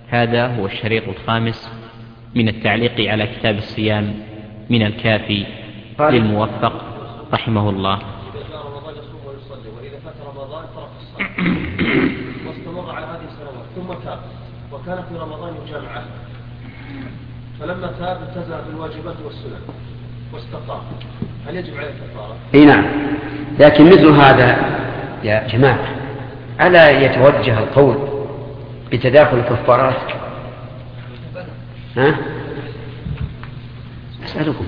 هذا هو الشريط الخامس من التعليق على كتاب الصيام من الكافي للموفق رحمه الله. إذا جاء رمضان يصوم ويصلي، وإذا فات رمضان ترك الصلاة واستمر على هذه السنوات ثم تاب وكان في رمضان يجامع أهله، فلما تاب التزم بالواجبات والسنن واستقام، هل يجب عليه الكفارة؟ اي نعم، لكن مثل هذا يا جماعة ألا يتوجه القول بتداخل الكفارات؟ أسألكم.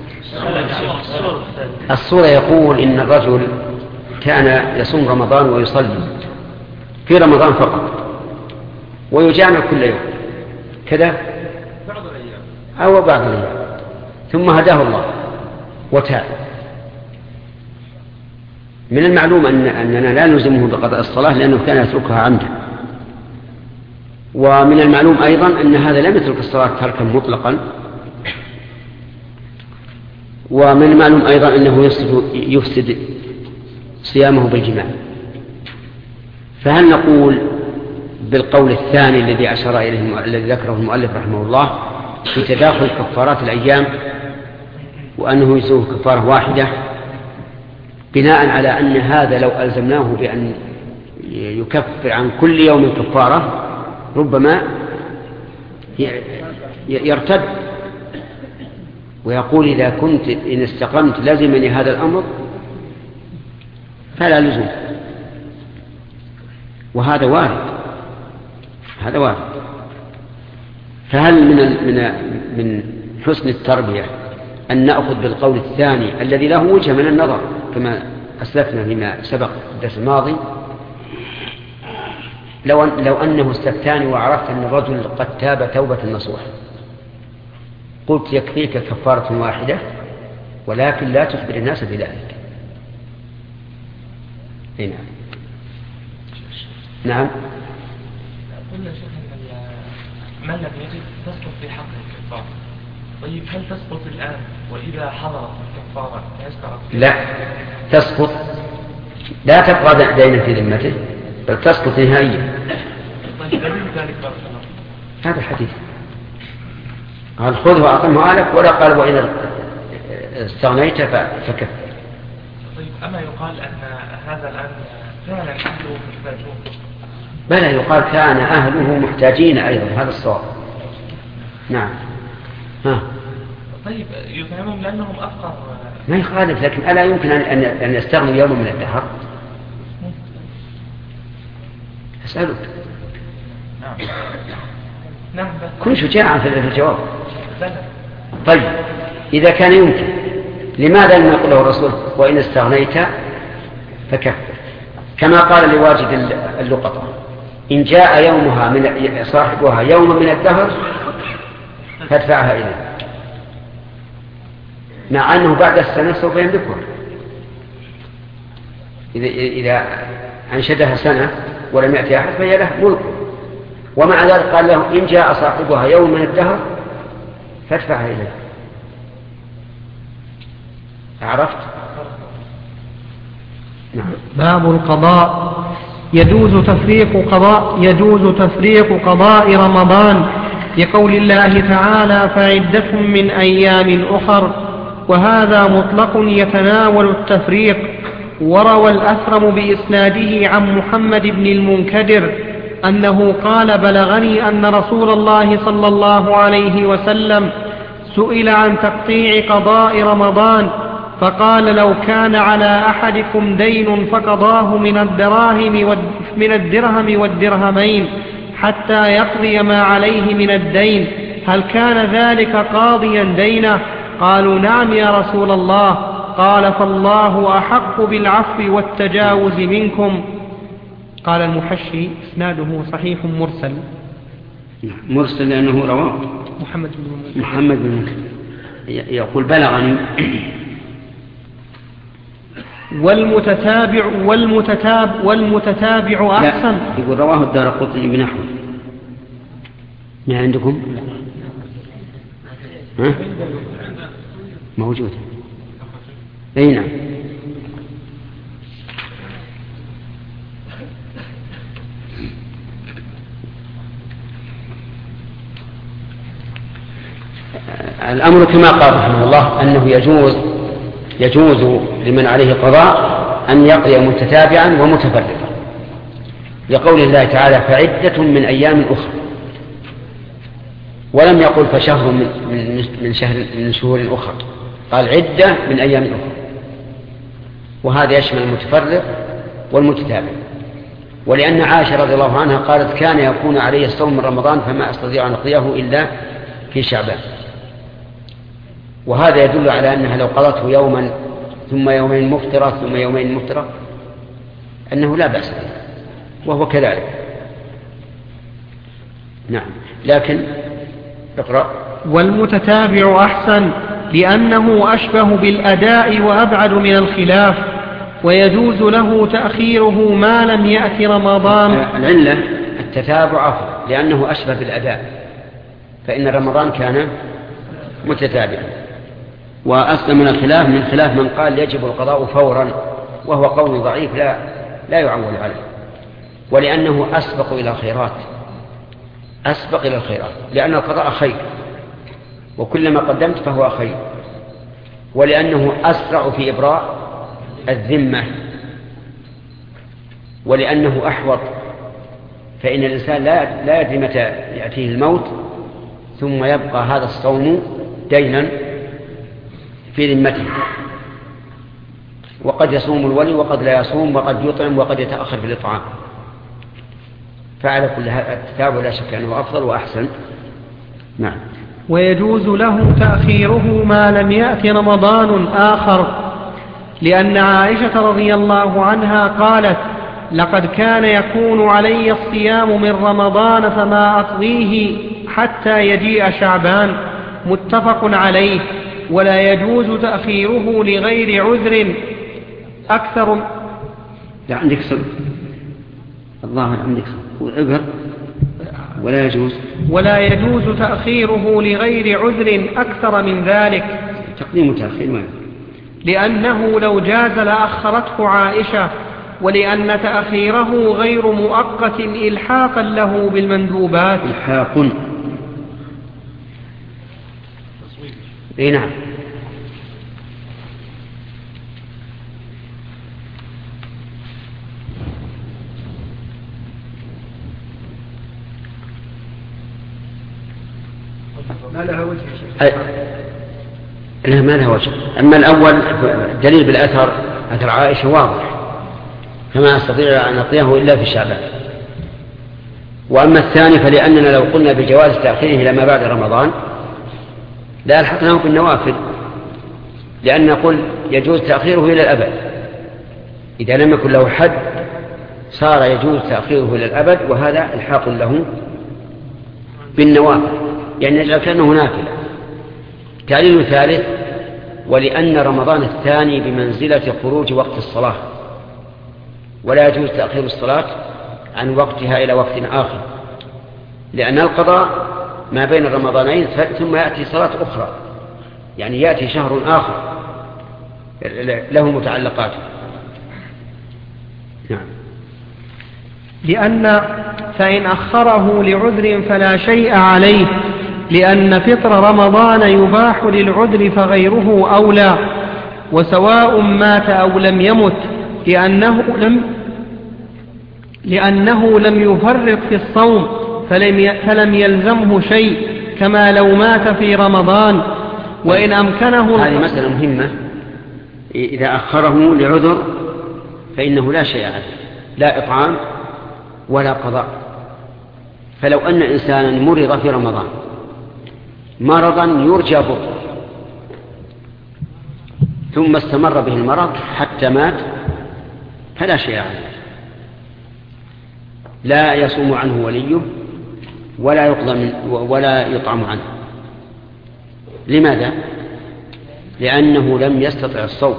الصورة يقول إن الرجل كان يصوم رمضان ويصلي في رمضان فقط ويجامع كل يوم كذا بعض الأيام أو بعض الأيام، ثم هداه الله وتاب. من المعلوم أننا لا نلزمه بقضاء الصلاة لأنه كان يتركها عمدا، ومن المعلوم أيضا أن هذا لم يترك الصلاة تركا مطلقا، ومن المعلوم أيضا أنه يفسد صيامه بالجماع. فهل نقول بالقول الثاني الذي أشار إليه الذي ذكره المؤلف رحمه الله في تداخل كفارات الأيام وأنه يسوه كفارة واحدة، بناء على أن هذا لو ألزمناه بأن يكفر عن كل يوم كفارة ربما يرتد ويقول إذا كنت إن استقمت لازمني هذا الأمر فلا لزوم، وهذا وارد، هذا وارد. فهل من حسن التربية أن نأخذ بالقول الثاني الذي له وجه من النظر كما أسلفنا فيما سبق الدرس الماضي، لو أنه استفتاني وعرفت أن الرجل قد تاب توبة نصوح قلت يكفيك كفارة واحدة ولكن لا تخبر الناس بذلك. نعم نعم. قلنا شيخنا من لم يجد تسقط في حقه الكفارة. طيب هل تسقط الآن وإذا حضرت الكفارة يستغرق؟ لا تسقط، لا تبقى دينا في ذمته بل تسقط نهائيا. طيب دليل ذلك بارك الله. هذا الحديث قال خذه وأعطمه آلك، ولا قال وإن استغنيت فكف. طيب أما يقال أن هذا الآن فعلا أهله محتاجون؟ بلى يقال كان أهله محتاجين أيضا، هذا الصواب. نعم. طيب يفهمون لأنهم أفقر ما يخالف، لكن ألا يمكن أن يستغنوا يوم من الدهر؟ أسألك. نعم. كن شجاعا في الجواب. بلى. طيب إذا كان يمكن لماذا لم يقل له الرسول وإن استغنيت فكفر، كما قال لواجد اللقطة إن جاء يومها من صاحبها يوم من الدهر فادفعها إليه، مع أنه بعد السنة سوف يملكها. إذا أنشدها سنة ولم يأتي أحد فهي له ملكه، ومع ذلك قال له إن جاء صاحبها يوم من الدهر فادفعها إليه. عرفت؟ نعم. باب القضاء. يجوز تفريق قضاء رمضان لقول الله تعالى فعدة من أيام أخر، وهذا مطلق يتناول التفريق. وروى الأثرم بإسناده عن محمد بن المنكدر أنه قال بلغني أن رسول الله صلى الله عليه وسلم سئل عن تقطيع قضاء رمضان فقال لو كان على أحدكم دين فقضاه من الدرهم والدرهمين حتى يقضي ما عليه من الدين هل كان ذلك قاضيا دينه؟ قالوا نعم يا رسول الله. قال فالله أحق بالعفو والتجاوز منكم. قال المحشي اسناده صحيح مرسل لأنه رواه محمد بن يقول بلغني. والمتتابع أحسن. يقول رواه الدارقطني بنحوه. ما عندكم؟ موجود. أي نعم. الأمر كما قال رحمه الله أنه يجوز لمن عليه قضاء أن يقضي متتابعا ومتفرقا، لقول الله تعالى فعدة من أيام أخرى، ولم يقل فشهر من شهور أخرى، قال عدة من أيام أخرى، وهذا يشمل المتفرق والمتتابع. ولأن عائشة رضي الله عنها قالت كان يكون علي الصوم من رمضان فما أستطيع أن أقضيه إلا في شعبان، وهذا يدل على أنها لو قضته يوما ثم يومين مفترة ثم يومين مفترة أنه لا بأس به، وهو كذلك. نعم، لكن اقرأ. والمتتابع أحسن لأنه أشبه بالأداء وأبعد من الخلاف، ويجوز له تأخيره ما لم يأت رمضان. العلة التتابع أفضل لأنه أشبه بالأداء، فإن رمضان كان متتابعا. وأصل من الخلاف من خلاف من قال يجب القضاء فورا، وهو قول ضعيف لا يعول عليه، ولأنه أسبق إلى الخيرات، أسبق إلى الخيرات، لأن القضاء خير وكلما قدمت فهو خير، ولأنه أسرع في إبراء الذمة، ولأنه أحوط، فإن الإنسان لا يدري متى يأتيه الموت ثم يبقى هذا الصوم دينا في ذمته، وقد يصوم الولي وقد لا يصوم، وقد يطعم وقد يتأخر في الإطعام. فعلى كل هذا التتابع لا شك أنه أفضل وأحسن. نعم. ويجوز له تأخيره ما لم يأت رمضان آخر، لأن عائشة رضي الله عنها قالت لقد كان يكون علي الصيام من رمضان فما أقضيه حتى يجيء شعبان، متفق عليه. ولا يجوز تأخيره لغير عذر أكثر. لا عندك صدق الله عندك صدق. ولا يجوز تأخيره لغير عذر أكثر من ذلك. تقديم وتأخير ما، لأنه لو جاز لأخرته عائشة، ولأن تأخيره غير مؤقت إلحاقا له بالمندوبات. إلحاق. إيه نعم. ما لها وجه لا ما لها وجه. أما الأول دليل بالأثر، أثر عائشة واضح، فما أستطيع أن أقضيه إلا في شعبان. وأما الثاني فلأننا لو قلنا بجواز تأخيره إلى ما بعد رمضان لا ألحقناه بالنوافل، لأن نقول يجوز تأخيره إلى الأبد. إذا لم يكن له حد صار يجوز تأخيره إلى الأبد، وهذا الحاق له بالنوافل، يعني يجعل كأنه نافلة. تعليل ثالث، ولأن رمضان الثاني بمنزلة خروج وقت الصلاة، ولا يجوز تأخير الصلاة عن وقتها إلى وقت آخر، لأن القضاء ما بين الرمضانين ثم يأتي صلاة أخرى، يعني يأتي شهر آخر له متعلقات. نعم. لأن فإن أخره لعذر فلا شيء عليه، لأن فطر رمضان يباح للعذر فغيره أولى، وسواء مات أو لم يمت، لأنه لم يفرط في الصوم فلم يلزمه شيء، كما لو مات في رمضان. وإن أمكنه. هذه مسألة مهمة، إذا أخره لعذر فإنه لا شيء عليه، لا إطعام ولا قضاء. فلو أن إنسانا مرض في رمضان مرضا يرجى برؤه، ثم استمر به المرض حتى مات، فلا شيء عليه، لا يصوم عنه وليه ولا يطعم عنه. لماذا؟ لأنه لم يستطع الصوم.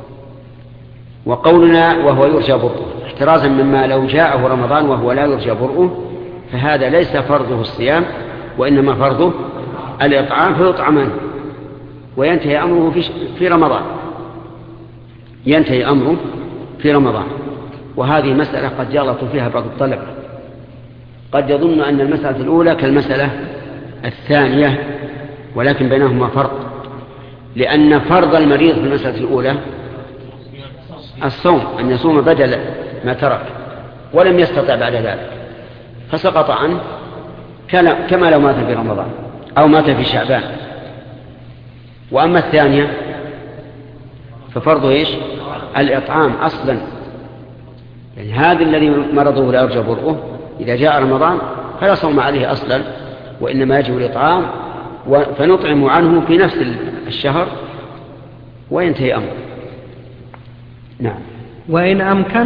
وقولنا وهو يرجى برؤه احترازا مما لو جاءه رمضان وهو لا يرجى برؤه، فهذا ليس فرضه الصيام، وإنما فرضه الإطعام، فيطعم عنه وينتهي أمره في رمضان، ينتهي أمره في رمضان. وهذه مسألة قد يغلط فيها بعض الطلبة، قد يظن أن المسألة الأولى كالمسألة الثانية، ولكن بينهما فرق، لأن فرض المريض في المسألة الأولى الصوم، أن يصوم بدل ما ترك ولم يستطع بعد ذلك فسقط عنه كما لو مات في رمضان أو مات في شعبان. وأما الثانية ففرضه إيش؟ الإطعام أصلا، يعني هذا الذي مرضه لا يرجى برؤه إذا جاء رمضان فلا صوم عليه أصلا، وإنما يجب الإطعام فنطعم عنه في نفس الشهر وينتهي أمره. نعم. وإن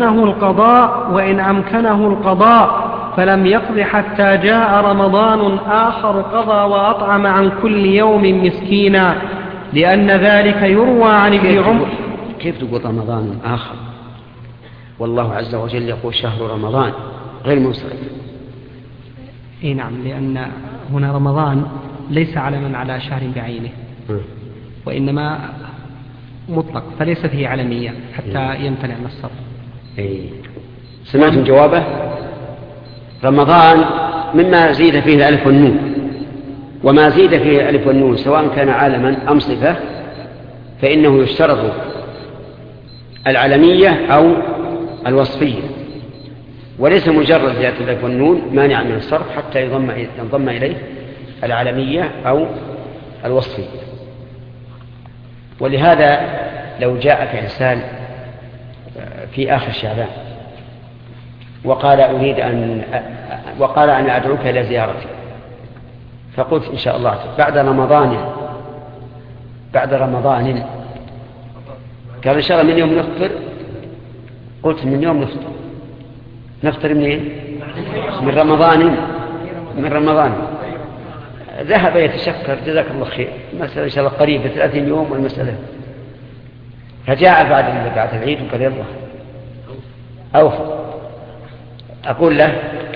أمكنه القضاء فلم يقض حتى جاء رمضان آخر قضى وأطعم عن كل يوم مسكينا، لأن ذلك يروى عن ابن عمر. كيف تقول رمضان آخر؟ والله عز وجل يقول شهر رمضان غير منصرف. إيه نعم، لأن هنا رمضان ليس علما على شهر بعينه وإنما مطلق، فليس فيه علمية حتى يمتنع من الصرف. سمعتم جوابه؟ رمضان مما زيد فيه الألف والنون، وما زيد فيه الألف والنون سواء كان عالما أم صفة فإنه يشترط العلمية أو الوصفية، وليس مجرد زيادة الألف والنون مانع من الصرف حتى ينضم إليه العلمية أو الوصفية. ولهذا لو جاءك إنسان في آخر شعبان وقال أنا أدعوك إلى زيارتي، فقلت إن شاء الله بعد رمضان قال إن شاء الله من يوم نفطر، قلت من يوم نفطر منين؟ من رمضان. ذهب يتشكر جزاك الله خير، المسألة إن شاء الله قريبة 30 يوم والمسألة، فجاء بعد العيد وقال يلا أوفى. أقول له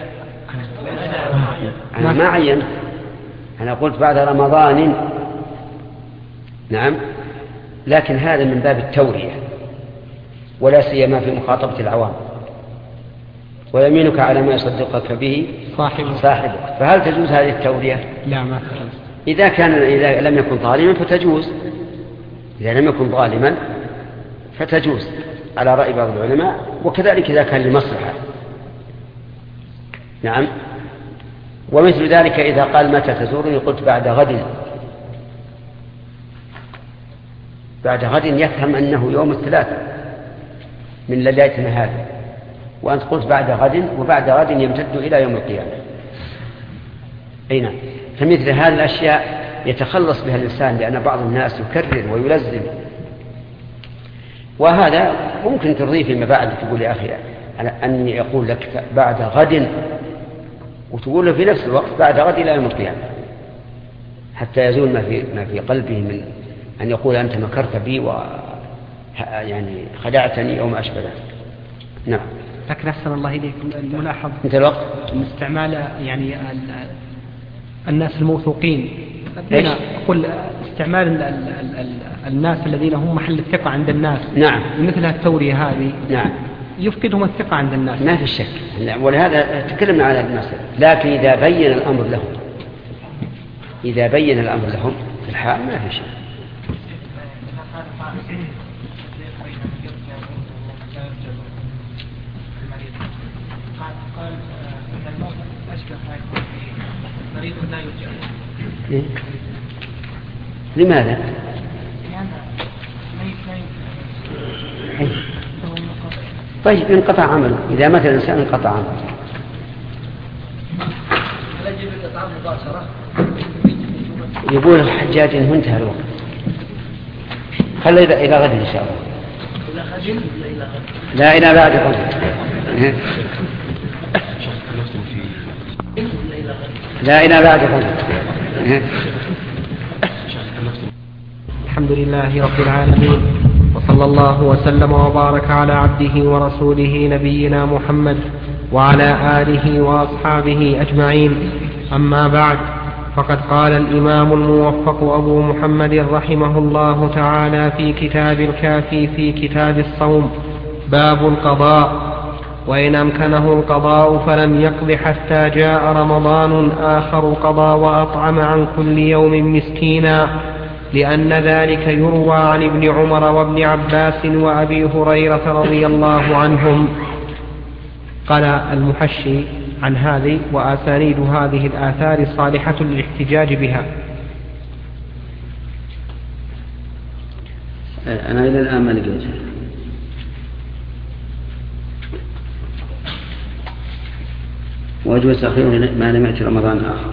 أنا ما عين، أنا قلت بعد رمضان. نعم، لكن هذا من باب التورية ولا سيما في مخاطبة العوام. ويمينك على ما يصدقك به صاحبك، فهل تجوز هذه التورية؟ لا، ما تجوز. إذا لم يكن ظالما فتجوز، إذا لم يكن ظالما فتجوز على رأي بعض العلماء، وكذلك إذا كان لمصلحة. نعم. ومثل ذلك إذا قال متى تزورني قلت بعد غد يفهم أنه يوم الثلاثاء من ليلتنا هذا، وأنت قلت بعد غد، وبعد غد يمتد إلى يوم القيامة. أي نعم. فمثل هذه الأشياء يتخلص بها الإنسان، لأن بعض الناس يكرر ويلزم، وهذا ممكن ترضيه فيما بعد. تقول يا أخي أن يقول لك بعد غد، وتقول له في نفس الوقت بعد غد إلى يوم القيامة، حتى يزول ما في قلبه من أن يقول أنت مكرت بي يعني خدعتني أو ما أشبه ذلك. نعم. لكن أحسن الله إليكم الملاحظ مثل الوقت من استعمال يعني الناس الموثوقين، أقول استعمال الناس الذين هم محل الثقة عند الناس. نعم. مثل التورية هذه. نعم. يفقدهم الثقة عند الناس. ما في شك، ولهذا تكلمنا على هذه المسألة. لكن إذا بين الأمر لهم في الحال ما في شيء. قال أن الموت أشبه ما يكون في مريض لا يرجع. لماذا؟ طيب انقطع عمله، إذا مات الإنسان انقطع عمله. يقول الحجاج إنه انتهى الوقت، خلي إلى غد إن شاء الله. لا، إلى بعد غد. لا، إلى بعد غد. الحمد لله رب العالمين، وصلى الله وسلم وبارك على عبده ورسوله نبينا محمد وعلى آله وأصحابه أجمعين. أما بعد، فقد قال الإمام الموفق أبو محمد رحمه الله تعالى في كتاب الكافي في كتاب الصوم: باب القضاء. وإن أمكنه القضاء فلم يقض حتى جاء رمضان آخر قضى وأطعم عن كل يوم مسكينا، لأن ذلك يروى عن ابن عمر وابن عباس وأبي هريرة رضي الله عنهم. قال المحشي عن هذه: وأسانيد هذه الآثار صالحة للاحتجاج بها. أنا إلى الآن ما لقيتها. ويجوز تأخيره ما لم يأتي رمضان آخر،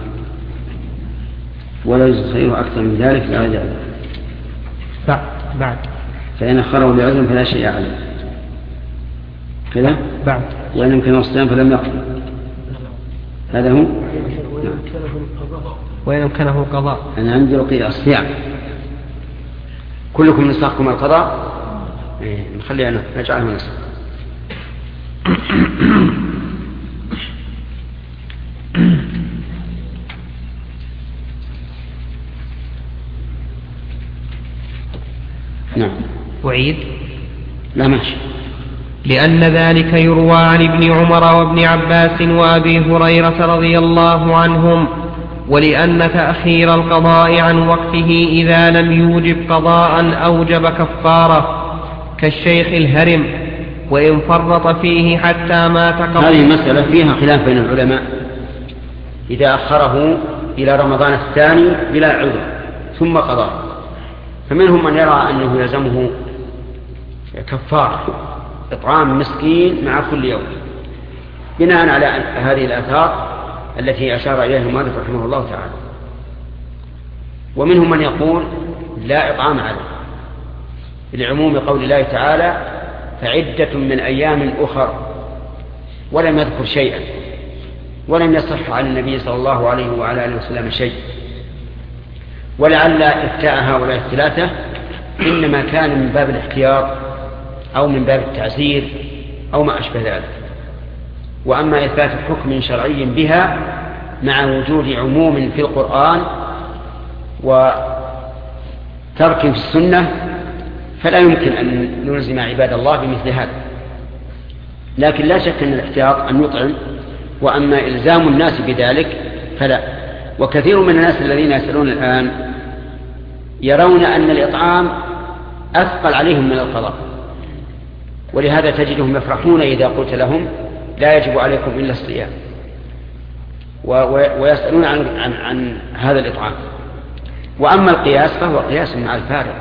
ولا يجوز تأخيره أكثر من ذلك لا يجوز بعد فإن أخره لعذر فلا شيء عليه كذا بعد. وإن يمكن الصيام فلم يقضي، هذا هو. وإن يمكنه القضاء. أنا عندي رقية الصيام. كلكم نسخكم القضاء، نخلينا نجعله نسخ. نعم. أعيد. لا ماشي. لأن ذلك يروى عن ابن عمر وابن عباس وأبي هريرة رضي الله عنهم، ولأن تأخير القضاء عن وقته إذا لم يوجب قضاء أوجب كفارة، كالشيخ الهرم وإن فرط فيه حتى مات قبل. هذه المسألة فيها خلاف بين العلماء، إذا أخره إلى رمضان الثاني بلا عذر ثم قضى، فمنهم من يرى أنه يلزمه كفارة إطعام مسكين مع كل يوم، بناء على هذه الآثار التي أشار إليها المؤلف رحمه الله تعالى. ومنهم من يقول لا إطعام عليه، لعموم قول الله تعالى: فعدة من أيام أخر، ولم يذكر شيئا، ولم يصح عن النبي صلى الله عليه وعلى آله وسلم شيء. ولعل إفتاء هؤلاء الثلاثة إنما كان من باب الاحتياط أو من باب التعزير أو ما أشبه ذلك. وأما إثبات حكم شرعي بها مع وجود عموم في القرآن وترك في السنة فلا يمكن أن نلزم عباد الله بمثل هذا. لكن لا شك أن الاحتياط أن يطعم، وأما إلزام الناس بذلك فلا. وكثير من الناس الذين يسألون الآن يرون أن الإطعام أثقل عليهم من القضاء، ولهذا تجدهم يفرحون إذا قلت لهم لا يجب عليكم إلا الصيام، ويسألون عن هذا الإطعام. وأما القياس فهو قياس مع الفارق،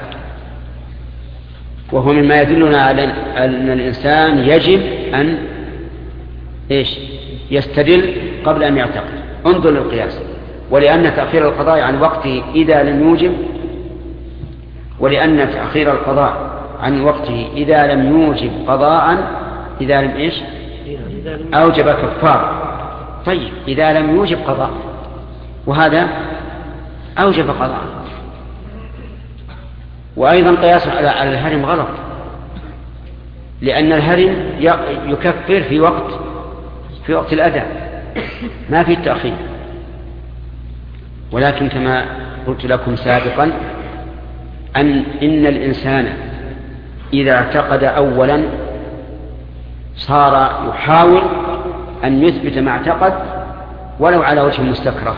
وهو مما يدلنا على أن الإنسان يجب أن يستدل قبل أن يعتقد. انظر للقياس. ولأن تأخير القضاء عن وقته إذا لم يوجب، ولأن تأخير القضاء عن وقته إذا لم يوجب قضاء، إذا لم أوجب كفارة. طيب إذا لم يوجب قضاء، وهذا أوجب قضاء. وأيضا قياس على الهرم غلط، لأن الهرم يكفر في وقت الأداء، ما في التأخير. ولكن كما قلت لكم سابقا إن الإنسان إذا اعتقد أولا صار يحاول أن يثبت ما اعتقد ولو على وجه مستكره.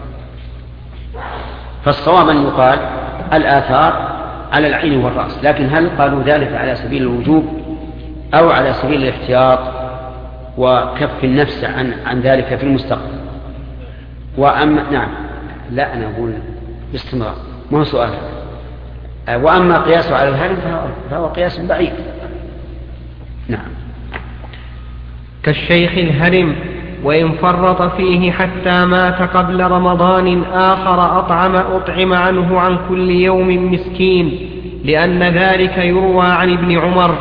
فالصواب أن يقال الآثار على العين والرأس، لكن هل قالوا ذلك على سبيل الوجوب أو على سبيل الاحتياط وكف النفس عن ذلك في المستقبل؟ نعم، لا أنا أقول باستمرار، ما هو سؤال. وأما قياسه على الهرم فهو قياس بعيد. نعم. كالشيخ الهرم وإن فرط فيه حتى مات قبل رمضان آخر أطعم عنه عن كل يوم مسكين، لأن ذلك يروى عن ابن عمر.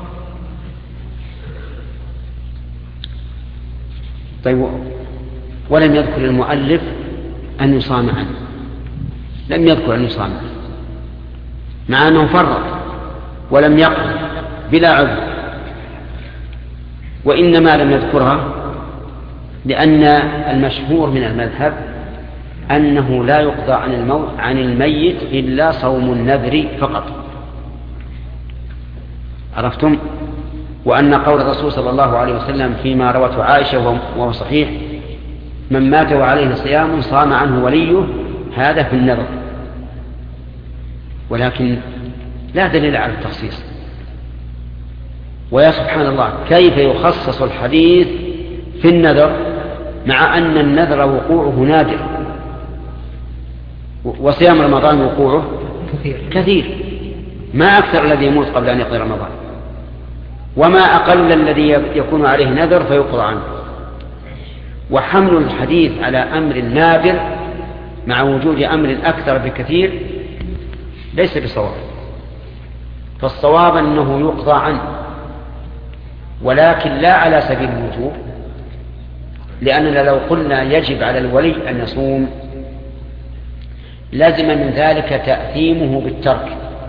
طيب، ولم يذكر المؤلف أن يصام عنه، لم يذكر أن يصام عنه، مع أنه فرط ولم يقل بلا عذر. وإنما لم يذكرها لأن المشهور من المذهب أنه لا يقضى عن الميت إلا صوم النذر فقط. عرفتم؟ وأن قول الرسول صلى الله عليه وسلم فيما روته عائشة وهو صحيح: من مات وعليه صيام صام عنه وليه، هذا في النذر، ولكن لا دليل على التخصيص. ويا سبحان الله، كيف يخصص الحديث في النذر مع أن النذر وقوعه نادر، وصيام رمضان وقوعه كثير. ما أكثر الذي يموت قبل أن يقضي رمضان، وما أقل الذي يكون عليه نذر فيقضى عنه. وحمل الحديث على أمر نادر مع وجود أمر أكثر بكثير ليس بصواب. فالصواب أنه يقضى عنه، ولكن لا على سبيل الوجوب، لأننا لو قلنا يجب على الولي أن يصوم لازم من ذلك تأثيمه بالترك.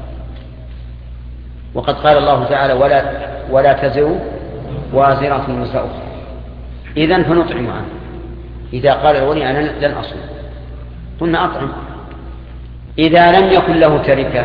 وقد قال الله تعالى: ولا تزر وازرة وزر أخرى. إذن فنطعم عنه. إذا قال الولي: أنا لن أصوم، قلنا أطعم. إذا لم يكن له تركة،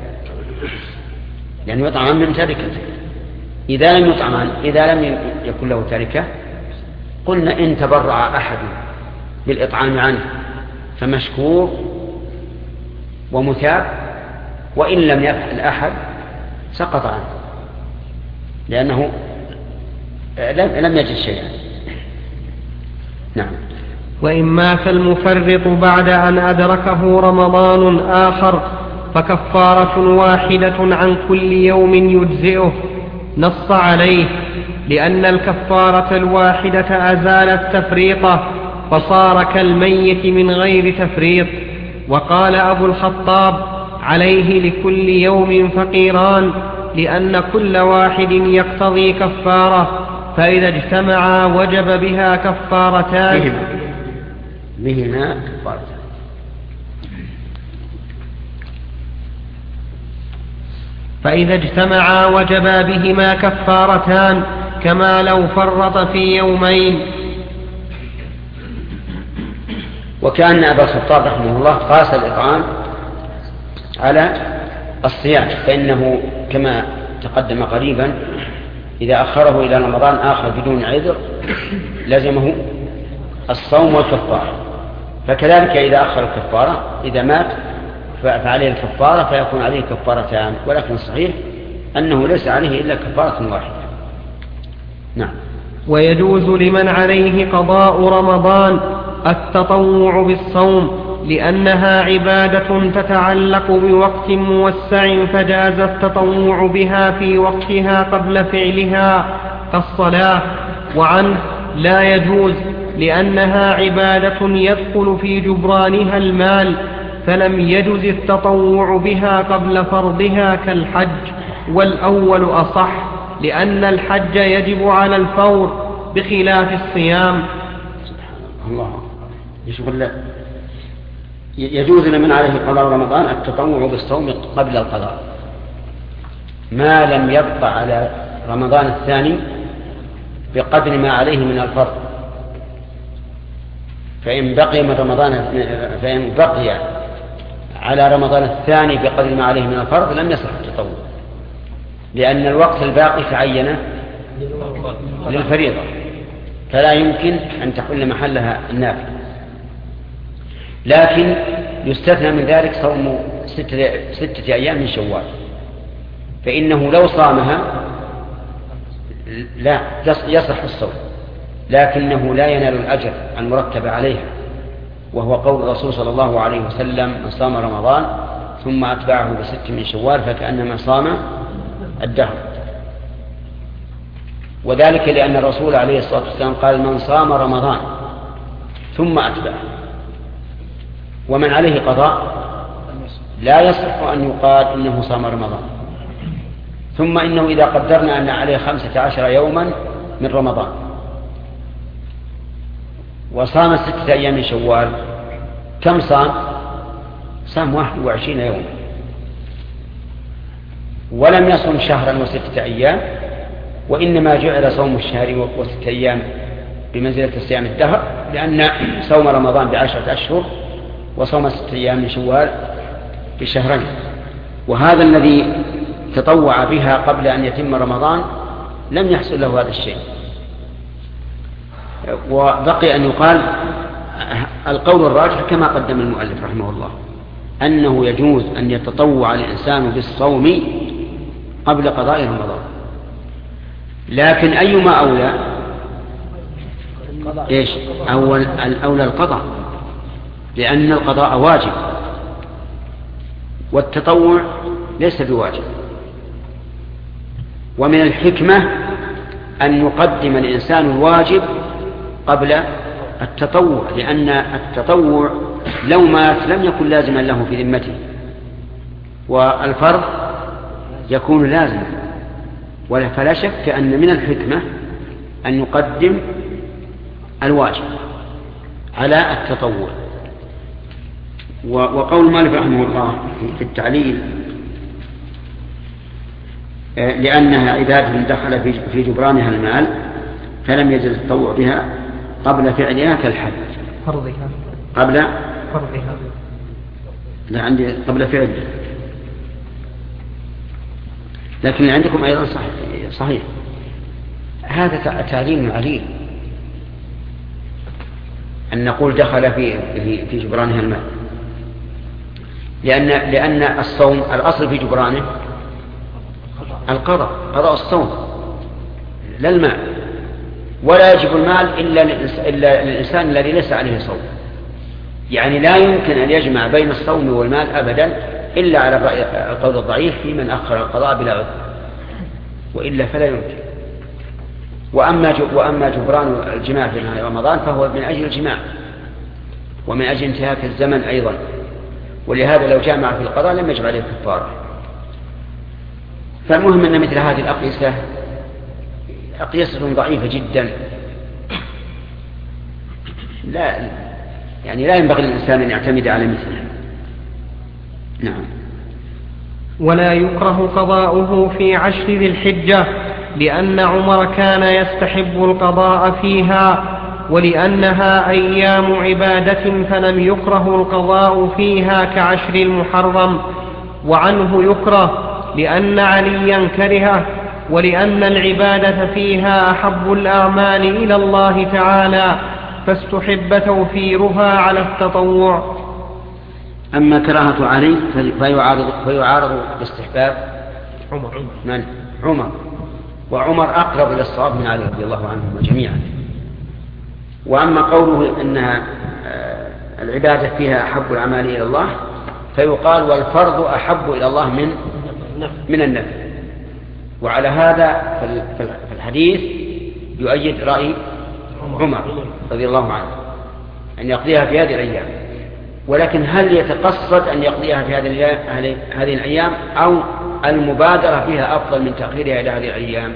يعني يطعم من تركته. إذا لم يكن له تركة، قلنا إن تبرع أحد بالإطعام عنه فمشكور ومثاب، وإن لم يفعل أحد سقط عنه، لأنه لم يجد شيئا. نعم. وإن مات المفرط بعد أن أدركه رمضان آخر فكفارة واحدة عن كل يوم يجزئه، نص عليه، لأن الكفارة الواحدة أزالت تفريطه فصار كالميت من غير تفريط. وقال أبو الخطاب: عليه لكل يوم فقيران، لأن كل واحد يقتضي كفارة، فإذا اجتمعا وجب بها كفارتان. بهما كفارتان. فإذا اجتمعا وجبا بهما كفارتان، كما لو فرط في يومين. وكأن أبا الخطاب رحمه الله قاس الإطعام على الصيام، فإنه كما تقدم قريبا إذا أخره إلى رمضان آخر بدون عذر لزمه الصوم والكفارة. فكذلك إذا أخر الكفارة، إذا مات فعليه الكفارة، فيكون عليه كفارتان. ولكن الصحيح أنه ليس عليه إلا كفارة واحدة. نعم. ويجوز لمن عليه قضاء رمضان التطوع بالصوم، لأنها عبادة تتعلق بوقت موسع، فجاز التطوع بها في وقتها قبل فعلها كالصلاة. وعنه لا يجوز، لأنها عبادة يدخل في جبرانها المال، فلم يجز التطوع بها قبل فرضها كالحج، والأول أصح، لأن الحج يجب على الفور بخلاف الصيام. الله يجوز لمن عليه قضاء رمضان التطوع بالصوم قبل القضاء، ما لم يبقى على رمضان الثاني بقدر ما عليه من الفرض. فإن بقي على رمضان الثاني بقدر ما عليه من الفرض لم يصح التطوع، لأن الوقت الباقي تعين للفريضة، فلا يمكن أن تحل محلها النافلة. لكن يستثنى من ذلك صوم 6 أيام من شوال، فإنه لو صامها لا يصح الصوم، لكنه لا ينال الأجر المرتب عليها، وهو قول الرسول صلى الله عليه وسلم: من صام رمضان ثم أتبعه ب6 من شوال فكأنما صام الدهر. وذلك لأن الرسول عليه الصلاة والسلام قال: من صام رمضان ثم أتبعه. ومن عليه قضاء لا يصح أن يقال إنه صام رمضان. ثم إنه إذا قدرنا أن عليه 15 يوما من رمضان وصام 6 أيام من شوال، كم صام؟ صام 21 يوما، ولم يصم شهرا و6 أيام، وإنما جعل صوم الشهر و6 أيام بمنزلة صيام الدهر، لأن صوم رمضان ب10 أشهر وصوم 6 أيام من شوال بشهرين. وهذا الذي تطوع بها قبل أن يتم رمضان لم يحصل له هذا الشيء. وبقي أن يقال القول الراجح كما قدم المؤلف رحمه الله، أنه يجوز أن يتطوع الإنسان بالصوم قبل قضاء رمضان، لكن أيما أولى؟ إيش؟ الأولى القضاء، لأن القضاء واجب والتطوع ليس بواجب. ومن الحكمة أن يقدم الإنسان الواجب قبل التطوع، لأن التطوع لو مات لم يكن لازما له في ذمته، والفرض يكون لازما. فلا شك أن من الحكمة أن يقدم الواجب على التطوع. وقول مالك رحمه الله في التعليل لأنها عبادة دخل في جبرانها المال فلم يجد التطوع بها قبل فعلها كالحج. فرضها قبل فرضها، لا عندي قبل فعلها، لكن عندكم أيضا صحيح. هذا تعليل عليل أن نقول دخل في جبرانها المال، لأن الصوم الأصل في جبرانه قضاء الصوم لا المال، ولا يجب المال إلا للإنسان الذي ليس عليه صوم. يعني لا يمكن أن يجمع بين الصوم والمال أبدا إلا على القول الضعيف في من أخر القضاء بلا عذر، وإلا فلا يمكن. وأما جبران الجماع في نهار رمضان فهو من أجل الجماع ومن أجل انتهاك الزمن أيضا، ولهذا لو جامع في القضاء لم يجب عليه كفارة. فالمهم أن مثل هذه الأقيسة أقيسة ضعيفة جدا، لا ينبغي للإنسان أن يعتمد على مثلها. نعم. ولا يكره قضاؤه في 10 ذي الحجة، لأن عمر كان يستحب القضاء فيها، ولأنها أيام عبادة فلم يكره القضاء فيها كعشر المحرم. وعنه يكره لأن عليا كرهه، ولأن العبادة فيها أحب الأعمال إلى الله تعالى، فاستحب توفيرها على التطوع. أما كراهة علي فيعارض باستحباب عمر، وعمر أقرب إلى الصواب من علي رضي الله عنهم جميعا. وأما قوله أن العبادة فيها أحب الأعمال إلى الله فيقال والفرض أحب إلى الله من النفل. وعلى هذا فالحديث يؤيد رأي عمر رضي الله عنه أن يقضيها في هذه الأيام. ولكن هل يتقصد أن يقضيها في هذه الأيام أو المبادرة فيها أفضل من تأخيرها إلى هذه الأيام؟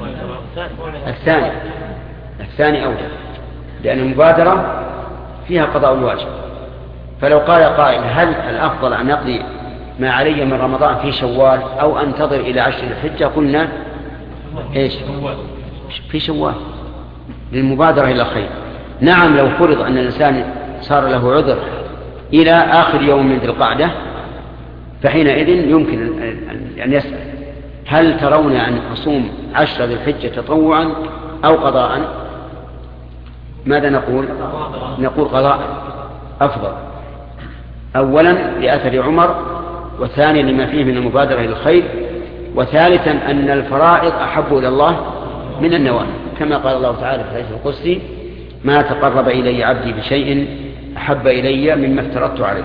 الثاني أولى، لأن المبادرة فيها قضاء الواجب. فلو قال قائل هل الأفضل أن يقضي ما علي من رمضان في شوال أو أنتظر إلى 10 الحجة؟ قلنا إيش؟ في شوال للمبادرة إلى الخير. نعم، لو فرض أن الإنسان صار له عذر إلى آخر يوم من ذي القعدة فحينئذ يمكن أن يسأل هل ترون أن أصوم 10 ذي الحجة تطوعا أو قضاء؟ ماذا نقول؟ نقول قضاء أفضل، أولا لأثر عمر، وثانيا لما فيه من المبادرة إلى الخير، وثالثا أن الفرائض أحب إلى الله من النوافل، كما قال الله تعالى في الحديث القدسي ما تقرب إلي عبدي بشيء أحب إلي مما افترضت عليه.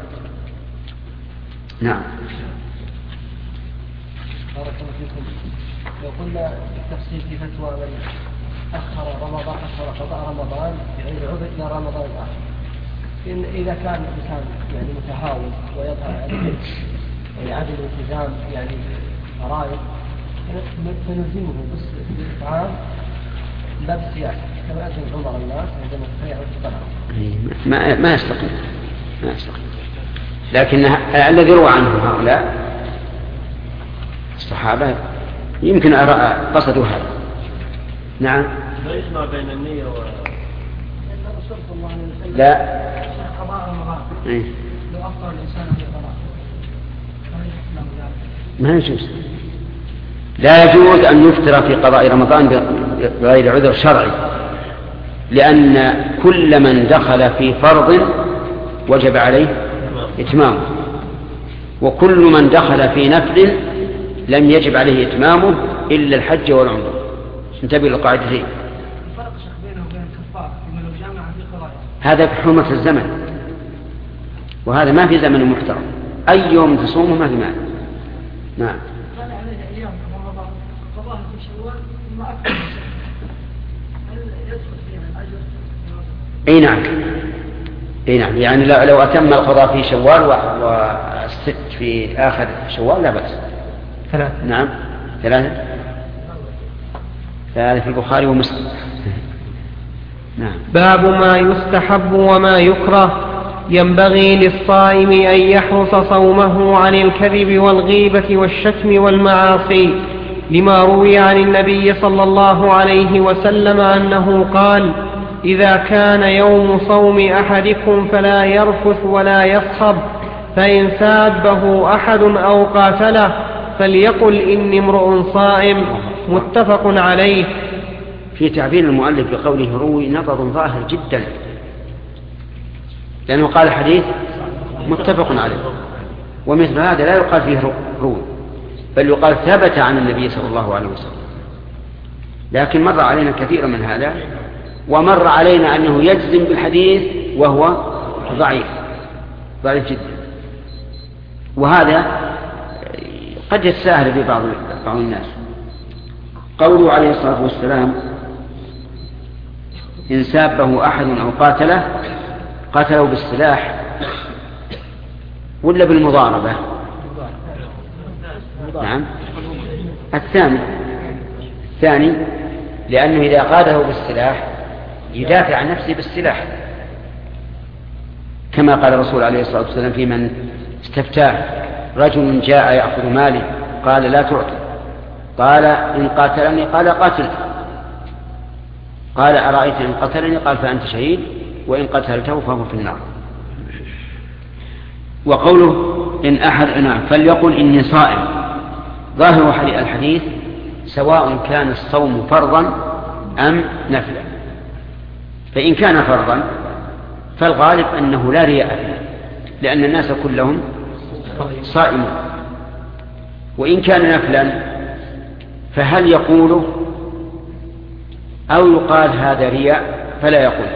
نعم. بارك الله فيكم. لو قلنا بالتفصيل في فتوى من أخر قضاء رمضان بغير عذر إلى رمضان الآخر، إن إذا كان الإنسان يعني متهاون ويظهر عليه عدم الالتزام يعني فرائض فنلزمه بالإطعام لا بالسياسة كما أذن عمر الناس عندما تفيعوا الطعام. ما يستقيم. لكن الذي روى عنه هؤلاء الصحابة يمكن قصدوا هذا. نعم. لا يجمع بين النية لا. قضاء رمضان لو أفطر الإنسان في قضاء ما يجوز. لا يجوز أن يفطر في قضاء رمضان بغير عذر شرعي، لأن كل من دخل في فرض وجب عليه إتمامه، وكل من دخل في نفل لم يجب عليه إتمامه إلا الحج والعمرة. انتبه للقاعدتين. هذا بحرمة الزمن، وهذا ما في زمن محترم، أي يوم تصومه ما في معنى. نعم. اي نعم، اي نعم، يعني لو اتم القضاء في شوال والست في اخر شوال لا باس. ثلاثة. نعم، ثلاثة في البخاري ومسلم. نعم. باب ما يستحب وما يكره. ينبغي للصائم أن يحرص صومه عن الكذب والغيبة والشتم والمعاصي، لما روي عن النبي صلى الله عليه وسلم أنه قال: إذا كان يوم صوم أحدكم فلا يرفث ولا يصخب، فإن سابه أحد أو قاتله فليقل إني امرؤ صائم. متفق عليه. في تعبير المؤلف بقوله روي نظر ظاهر جدا، لأنه قال حديث متفق عليه، ومثل هذا لا يقال فيه روي، بل يقال ثبت عن النبي صلى الله عليه وسلم. لكن مر علينا كثير من هذا، ومر علينا أنه يجزم بالحديث وهو ضعيف جدا، وهذا قد يتساهل في بعض الناس. قوله عليه الصلاة والسلام: إن سابه أحد أو قاتله بالسلاح ولا بالمضاربة؟ نعم، الثاني، لأنه إذا قاده بالسلاح يدافع عن نفسه بالسلاح، كما قال الرسول عليه الصلاة والسلام في من استفتاه: رجل جاء يأخذ مالي قال لا تعطي، قال إن قاتلني قال قاتل، قال أرأيت إن قتلني قال فأنت شهيد، وإن قتلته فهو في النار. وقوله إن أحد فليقل إني صائم، ظاهر الحديث سواء كان الصوم فرضا أم نفلا، فإن كان فرضا فالغالب أنه لا رياء فيه، لأن الناس كلهم صائمون. وإن كان نفلا فهل يقوله أو يقال هذا رياء فلا يقول؟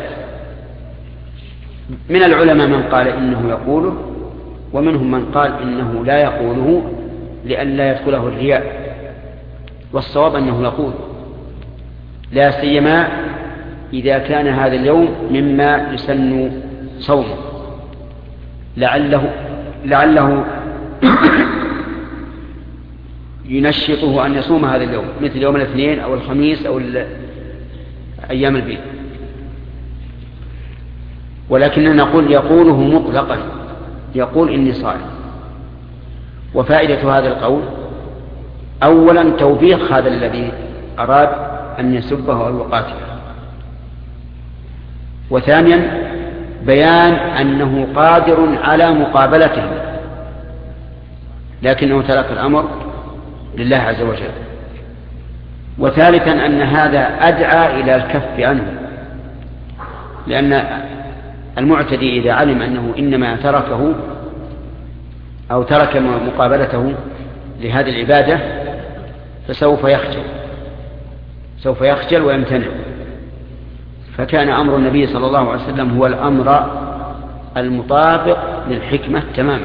من العلماء من قال إنه يقوله، ومنهم من قال إنه لا يقوله لئلا يدخله الرياء، والصواب أنه يقول، لا سيما إذا كان هذا اليوم مما يسن صومه، لعله ينشطه أن يصوم هذا اليوم، مثل يوم الاثنين أو الخميس أو أيام البيض. ولكننا نقول يقوله مطلقا، يقول إني صائم. وفائدة هذا القول: أولا توبيخ هذا الذي أراد أن يسبه أو يقاتله، وثانيا بيان أنه قادر على مقابلته، لكنه ترك الأمر لله عز وجل. وثالثا أن هذا أدعى إلى الكف عنه، لأن المعتدي إذا علم أنه إنما تركه أو ترك مقابلته لهذه العبادة فسوف يخجل ويمتنع. فكان أمر النبي صلى الله عليه وسلم هو الأمر المطابق للحكمة تماما.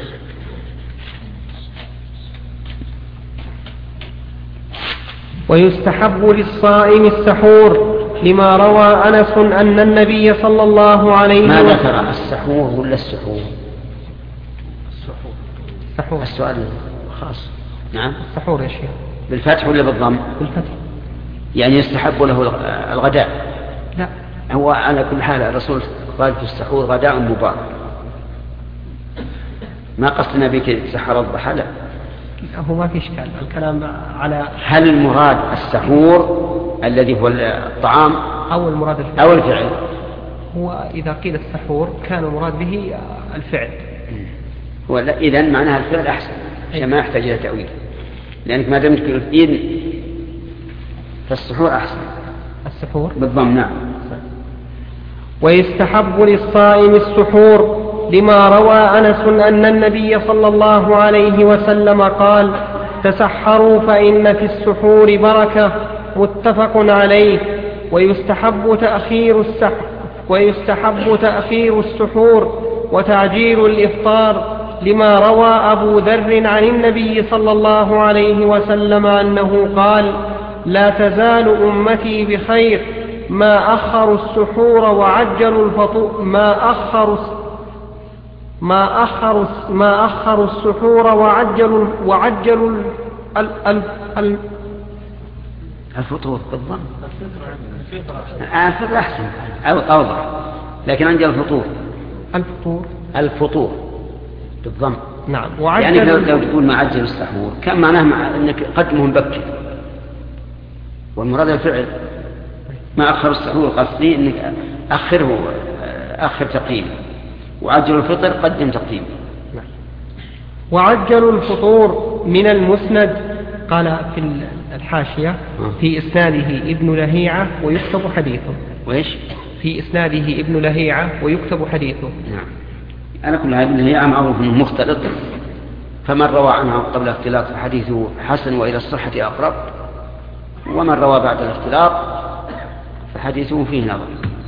ويستحب للصائم السحور، لما روى أنس أن النبي صلى الله عليه وسلم. ما ذكر السحور ولا السحور؟ السحور. السؤال خاص. نعم، السحور يا شيخ. بالفتح ولا بالضم؟ بالفتح. يعني يستحب له الغداء؟ لا، هو على كل حال الرسول قال في السحور غداء مبارك، ما قصدنا بك تسحر الضحى. لا، هو ما في إشكال الكلام على هل المراد السحور الذي هو الطعام أو المراد أو الفعل؟ هو إذا قيل السحور كان المراد به الفعل، إذن معناها الفعل أحسن، ما يحتاج إلى تأويل. لأنك ما دمت الإذن فالسحور أحسن. السحور بالضم. نعم. ويستحب للصائم السحور لما روى أنس أن النبي صلى الله عليه وسلم قال: تسحروا فإن في السحور بركة. متفق عليه. ويستحب تأخير السحور وتعجيل الإفطار لما روى أبو ذر عن النبي صلى الله عليه وسلم أنه قال: لا تزال أمتي بخير ما أخروا السحور وعجلوا الفطور ما أخروا السحور وعجلوا الفطور بالضم. الفطر أحسن أو أوضح، لكن عندي الفطور بالضم. نعم. يعني لو تقول ما عجل السحور كان معناه أنك قدمه مبكر، والمراد الفعل ما أخر السحور قصدي أنك أخر تقييم، وعجل الفطر قدم تقييم. وعجل الفطور من المسند. قال في الحاشية: في إسناده ابن لهيعة ويكتب حديثه. وإيش؟ في إسناده ابن لهيعة ويكتب حديثه. نعم. أنا كل هذه لهيعة معروف أنه مختلط، فمن روى عنها قبل الاختلاط فحديثه حسن وإلى الصحة أقرب، ومن روى بعد الاختلاط فحديثه فيه نظر.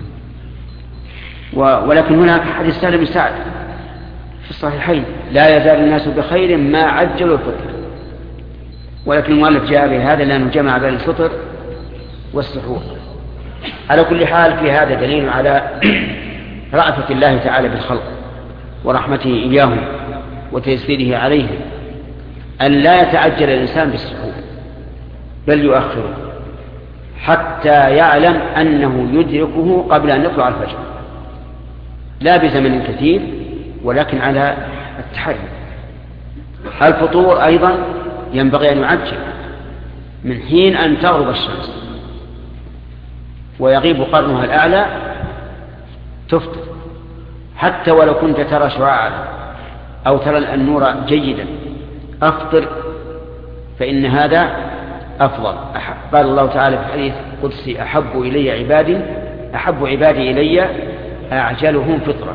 ولكن هناك حديث سالم بن سعد في الصحيحين: لا يزال الناس بخير ما عجلوا الفطر. ولكن المؤلف جاء بهذا لأنه جمع بين الفطر والسحور. على كل حال في هذا دليل على رأفة الله تعالى بالخلق ورحمته إياهم وتيسيره عليهم، أن لا يتعجل الإنسان بالسحور بل يؤخره حتى يعلم أنه يدركه قبل أن يطلع الفجر، لا بزمن كثير ولكن على التحري. الفطور أيضا ينبغي أن يعجل من حين أن تغرب الشمس ويغيب قرنها الأعلى تفطر، حتى ولو كنت ترى شعاعا أو ترى النور جيدا أفطر، فإن هذا أفضل. قال الله تعالى في الحديث القدسي: أحب عبادي إلي أعجلهم فطرا.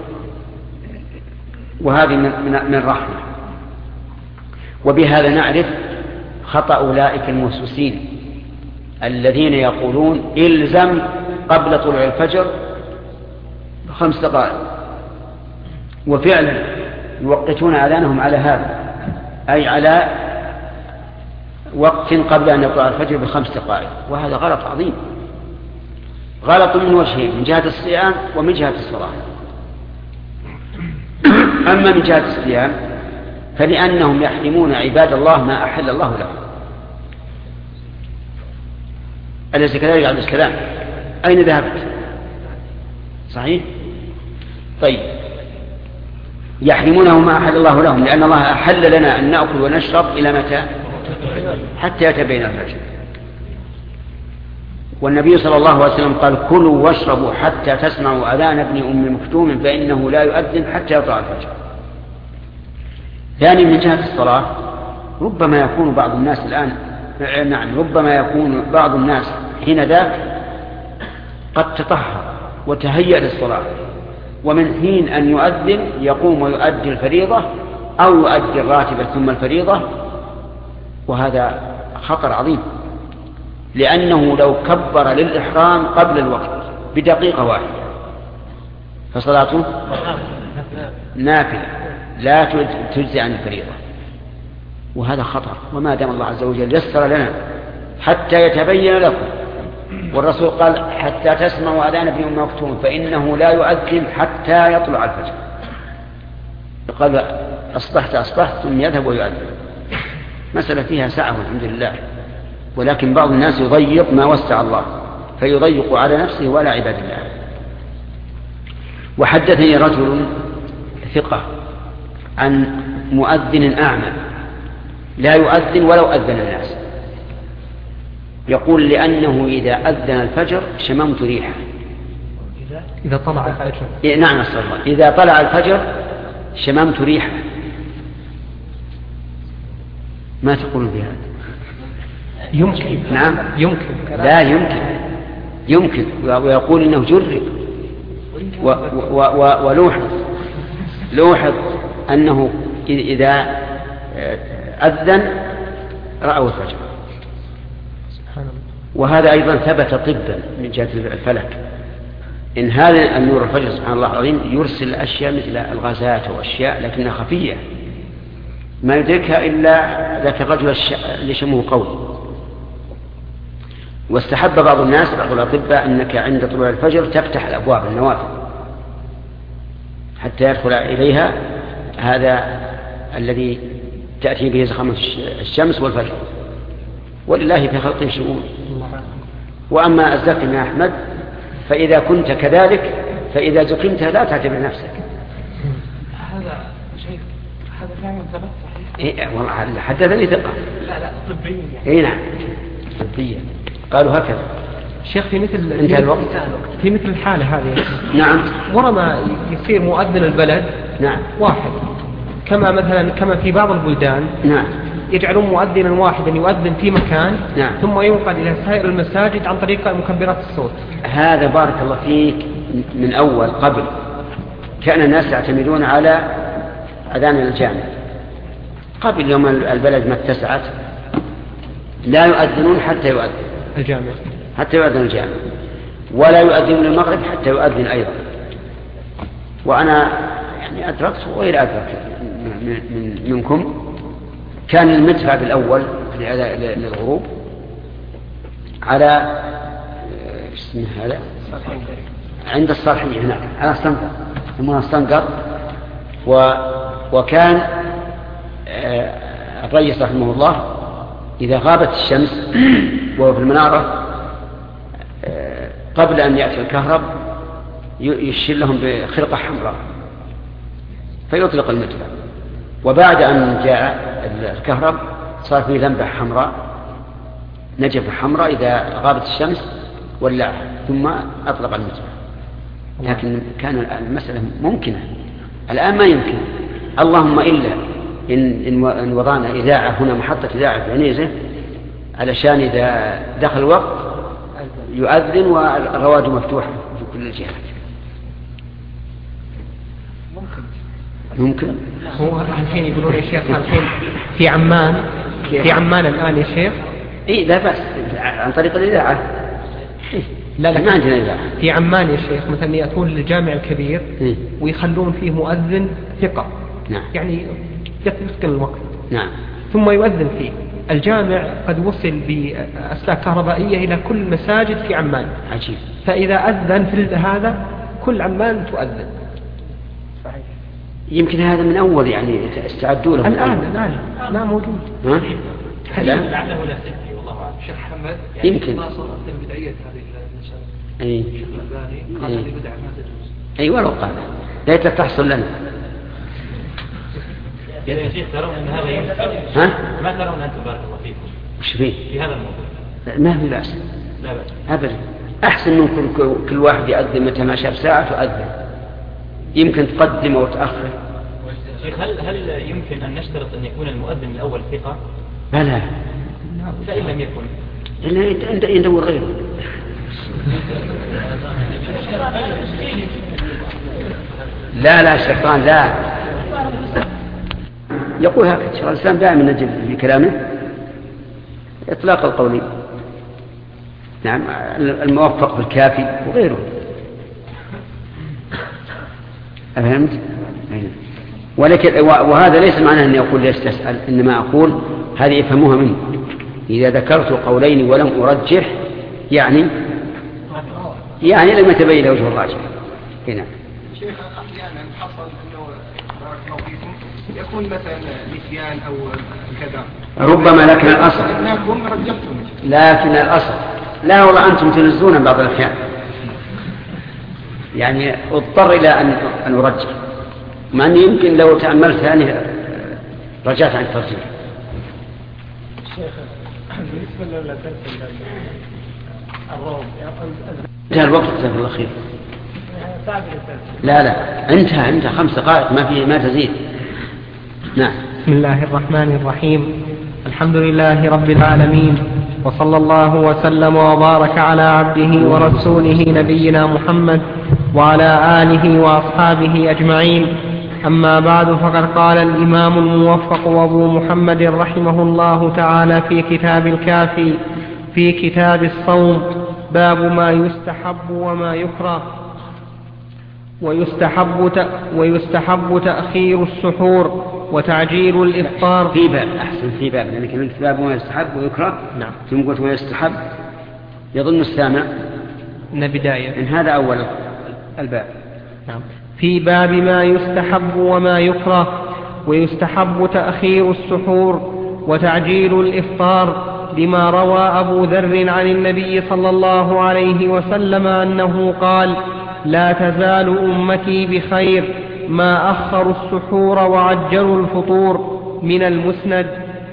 وهذه من رحمة. وبهذا نعرف خطأ أولئك الموسوسين الذين يقولون إلزم قبل طلوع الفجر ب5 دقائق، وفعلا يوقتون أذانهم على هذا، أي على وقت قبل أن يطلع الفجر ب5 دقائق، وهذا غلط عظيم. غلط من وجهين: من جهة الصيام ومن جهة الصلاة. أما من جهة الصيام فلأنهم يحرمون عباد الله ما أحل الله لهم. أليس كذلك عبد السلام؟ أين ذهبت؟ صحيح؟ طيب، يحرمونه ما أحل الله لهم لأن الله أحل لنا أن نأكل ونشرب إلى متى؟ حتى يتبين الفجر. والنبي صلى الله عليه وسلم قال: كلوا واشربوا حتى تسمعوا أذان ابن أم مكتوم فإنه لا يؤذن حتى يطلع الفجر. ثاني، من جهة الصلاة ربما يكون بعض الناس الآن ربما يكون بعض الناس حين ذاك قد تطهر وتهيأ للصلاة، ومن حين أن يؤذن يقوم ويؤدي الفريضة أو يؤدي الراتبة ثم الفريضة، وهذا خطر عظيم، لأنه لو كبر للإحرام قبل الوقت بدقيقة واحدة فصلاته نافلة لا تجزي عن الفريضة، وهذا خطر. وما دام الله عز وجل يسر لنا حتى يتبين لكم، والرسول قال: حتى تسمعوا أذان ابن أم مكتوم فإنه لا يؤذن حتى يطلع الفجر. قال: أصبحت ثم يذهب ويؤذن. مسألة فيها سعة والحمد لله، ولكن بعض الناس يضيق ما وسع الله فيضيق على نفسه ولا عباد الله. وحدثني رجل ثقة عن مؤذن أعمى لا يؤذن ولو أذن الناس، يقول: لأنه إذا أذن الفجر شممت ريحه. إذا طلع الفجر. نعم الصلاة. إذا طلع الفجر شممت ريحه. ما تقولون بهذا؟ يمكن. نعم يمكن. لا يمكن ويقول إنه جرب ولوحظ أنه إذا أذن رأوا الفجر. وهذا أيضا ثبت طبا من جهة الفلك، إن هذا النور الفجر سبحان الله العظيم يرسل أشياء مثل الغازات وأشياء لكنها خفية ما يدركها إلا ذاك الرجل اللي شمه قوي. واستحب بعض الناس بعض الأطباء أنك عند طلوع الفجر تفتح الأبواب النوافذ حتى يدخل إليها هذا الذي تأتي به زخمة الشمس والفجر، ولله في خلقه شؤون. وأما الزكم يا أحمد فإذا كنت كذلك فإذا زكمت لا تعتبر نفسك. هذا شيء هذا فعلا ثبت صحيح؟ إيه والله حدثني ثقة. لا طبيا يعني. إيه نعم طبيا قالوا هكذا. شيخ في مثل انتهى الوقت. في مثل الحالة هذه نعم ورما يصير مؤذن البلد نعم واحد كما في بعض البلدان نعم يجعلون مؤذنا واحدا يؤذن في مكان نعم. ثم ينقل إلى سائر المساجد عن طريق مكبرات الصوت. هذا بارك الله فيك من أول قبل كان الناس يعتمدون على أذان الجامع. قبل يوم البلد ما اتسعت لا يؤذنون حتى يؤذن الجامع ولا يؤذن المغرب حتى يؤذن أيضا. وأنا يعني أدركت وغير أدرك منكم كان المدفع بالأول للغروب على اسمه هذا عند الصالحية هناك على الصنقر ثم الصنقر. وكان الرئيس رحمه الله إذا غابت الشمس وهو في المنارة قبل أن يأتي الكهرب يشير لهم بخرقة حمراء فيطلق المدفع، وبعد أن جاء الكهرب صار فيه لمبة حمراء نجفة حمراء إذا غابت الشمس ولع ثم أطلق المدفع. لكن كان المسألة ممكنة، الآن ما يمكن. اللهم إلا إن وضعنا إذاعة هنا محطة إذاعة في عنيزة علشان إذا دخل الوقت يؤذن والرواد مفتوحة في كل الجهات. ممكن. هو الحين يقولون يا شيخ الحين في عمان الآن يا شيخ. إيه لا بأس عن طريق الإذاعة. لا ما عندنا إذاعة. في عمان يا شيخ مثلا يأتون للجامع الكبير ويخلون فيه مؤذن ثقة. نعم. يعني يسكن الوقت. نعم. ثم يؤذن فيه. الجامع قد وصل بأسلاك كهربائية إلى كل مساجد في عمان. عجيب. فإذا أذن في هذا كل عمان تؤذن. صحيح. يمكن هذا من أول يعني استعدوا له. الآن لا موجود. ها؟ لعله لا تكفي والله أعلم. شيخ محمد يعني يمكن. بداية هذه المسألة. أي. شيخ الألباني قال هذه بدعة ما تجوز. أي ولو قال ليت تحصل لنا. يا شيخ ترون أن هذا ينفع؟ ها؟ ما ترون أنتم بارك الله فيكم؟ وش فيه؟ في هذا الموضوع. ما في بأس. لا بأس. أبدا. أحسن من كل واحد يؤذن متى ما شاف ساعة تؤذن. يمكن تقدم أو تأخر. شيخ هل يمكن أن نشترط أن يكون المؤذن الأول ثقة؟ بلى. فإن لم يكن. أنت يدور غيره. لا الشيطان لا. يقول هكذا شيخ الإسلام دائما نجد في كلامه إطلاق القولي. نعم الموفق بالكافي وغيره. أفهمت؟ ولكن وهذا ليس معناه أني أقول ليش تسأل، إنما أقول هذه يفهموها منه. إذا ذكرت قولين ولم أرجح يعني لم يتبين وجه الراجح. هنا شيخ أحيانا حصل أنه بارك الله فيكم يكون مثلا نسيان أو كذا ربما، لكن الأصل لكن الأصل لا والله أنتم تنزون بعض الأحيان يعني اضطر إلى أن أرجح، مع أني يمكن لو تأملت ثاني رجعت عن الترجيح. شيخ بالنسبة للدرس الروم انتهى الوقت جزاك الله خير. لا انتهى 5 دقائق ما تزيد. نعم. بسم الله الرحمن الرحيم. الحمد لله رب العالمين وصلى الله وسلم وبارك على عبده ورسوله نبينا محمد وعلى آله وأصحابه أجمعين. أما بعد، فقد قال الإمام الموفق أبو محمد رحمه الله تعالى في كتاب الكافي في كتاب الصوم: باب ما يستحب وما يكره. ويستحب تأخير السحور وتعجيل الإفطار. في باب في باب لأن كلمة باب ما يستحب ويكره. نعم. ثم قلت ما يستحب يظن السامع إن بداية إن هذا أول الباب. نعم. في باب ما يستحب وما يكره. ويستحب تأخير السحور وتعجيل الإفطار، لما روى أبو ذر عن النبي صلى الله عليه وسلم أنه قال: لا تزال أمتي بخير ما أخروا السحور وعجلوا الفطور. من المسند.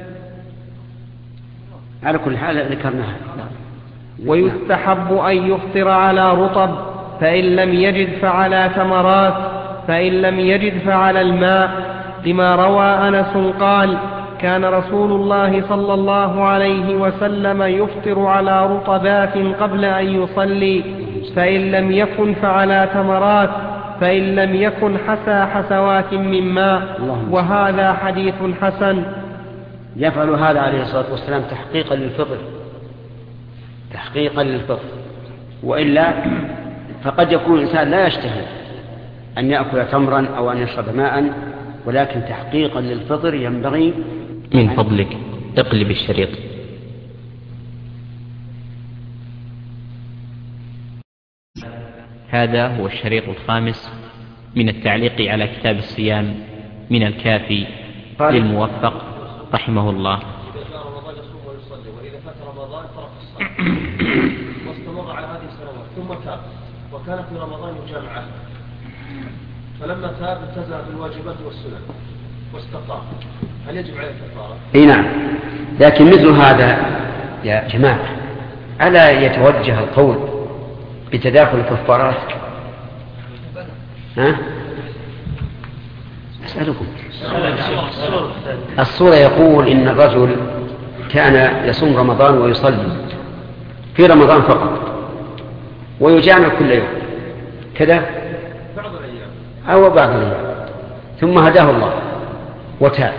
على كل حال ذكرناها. ويستحب أن يفطر على رطب، فإن لم يجد فعلى تمرات، فإن لم يجد فعلى الماء، لما روى أنس قال: كان رسول الله صلى الله عليه وسلم يفطر على رطبات قبل أن يصلي، فإن لم يكن فعلى تمرات، فإن لم يكن حسى حسوات من ماء. وهذا حديث حسن. يفعل هذا عليه الصلاة والسلام تحقيقا للفطر، وإلا فقد يكون الإنسان لا يشتهي أن يأكل تمرا أو أن يشرب ماء، ولكن تحقيقا للفطر ينبغي. من فضلك اقلب الشريط. هذا هو الشريط الخامس من التعليق على كتاب الصيام من الكافي للموفق رحمه الله. إذا جاء رمضان يصوم ويصلي، وإذا فات رمضان ترك الصلاة واستمر على هذه السنوات، ثم تاب وكان في رمضان يجامع أهله، فلما تاب التزم بالواجبات والسنن واستقام، هل يجب عليه الكفارة؟ اي نعم، لكن مثل هذا يا جماعة ألا يتوجه القول بتداخل الكفارات؟ أسألكم. الصورة يقول إن الرجل كان يصوم رمضان ويصلي في رمضان فقط ويجامع كل يوم كذا بعض الأيام أو بعض الأيام، ثم هداه الله وتاب.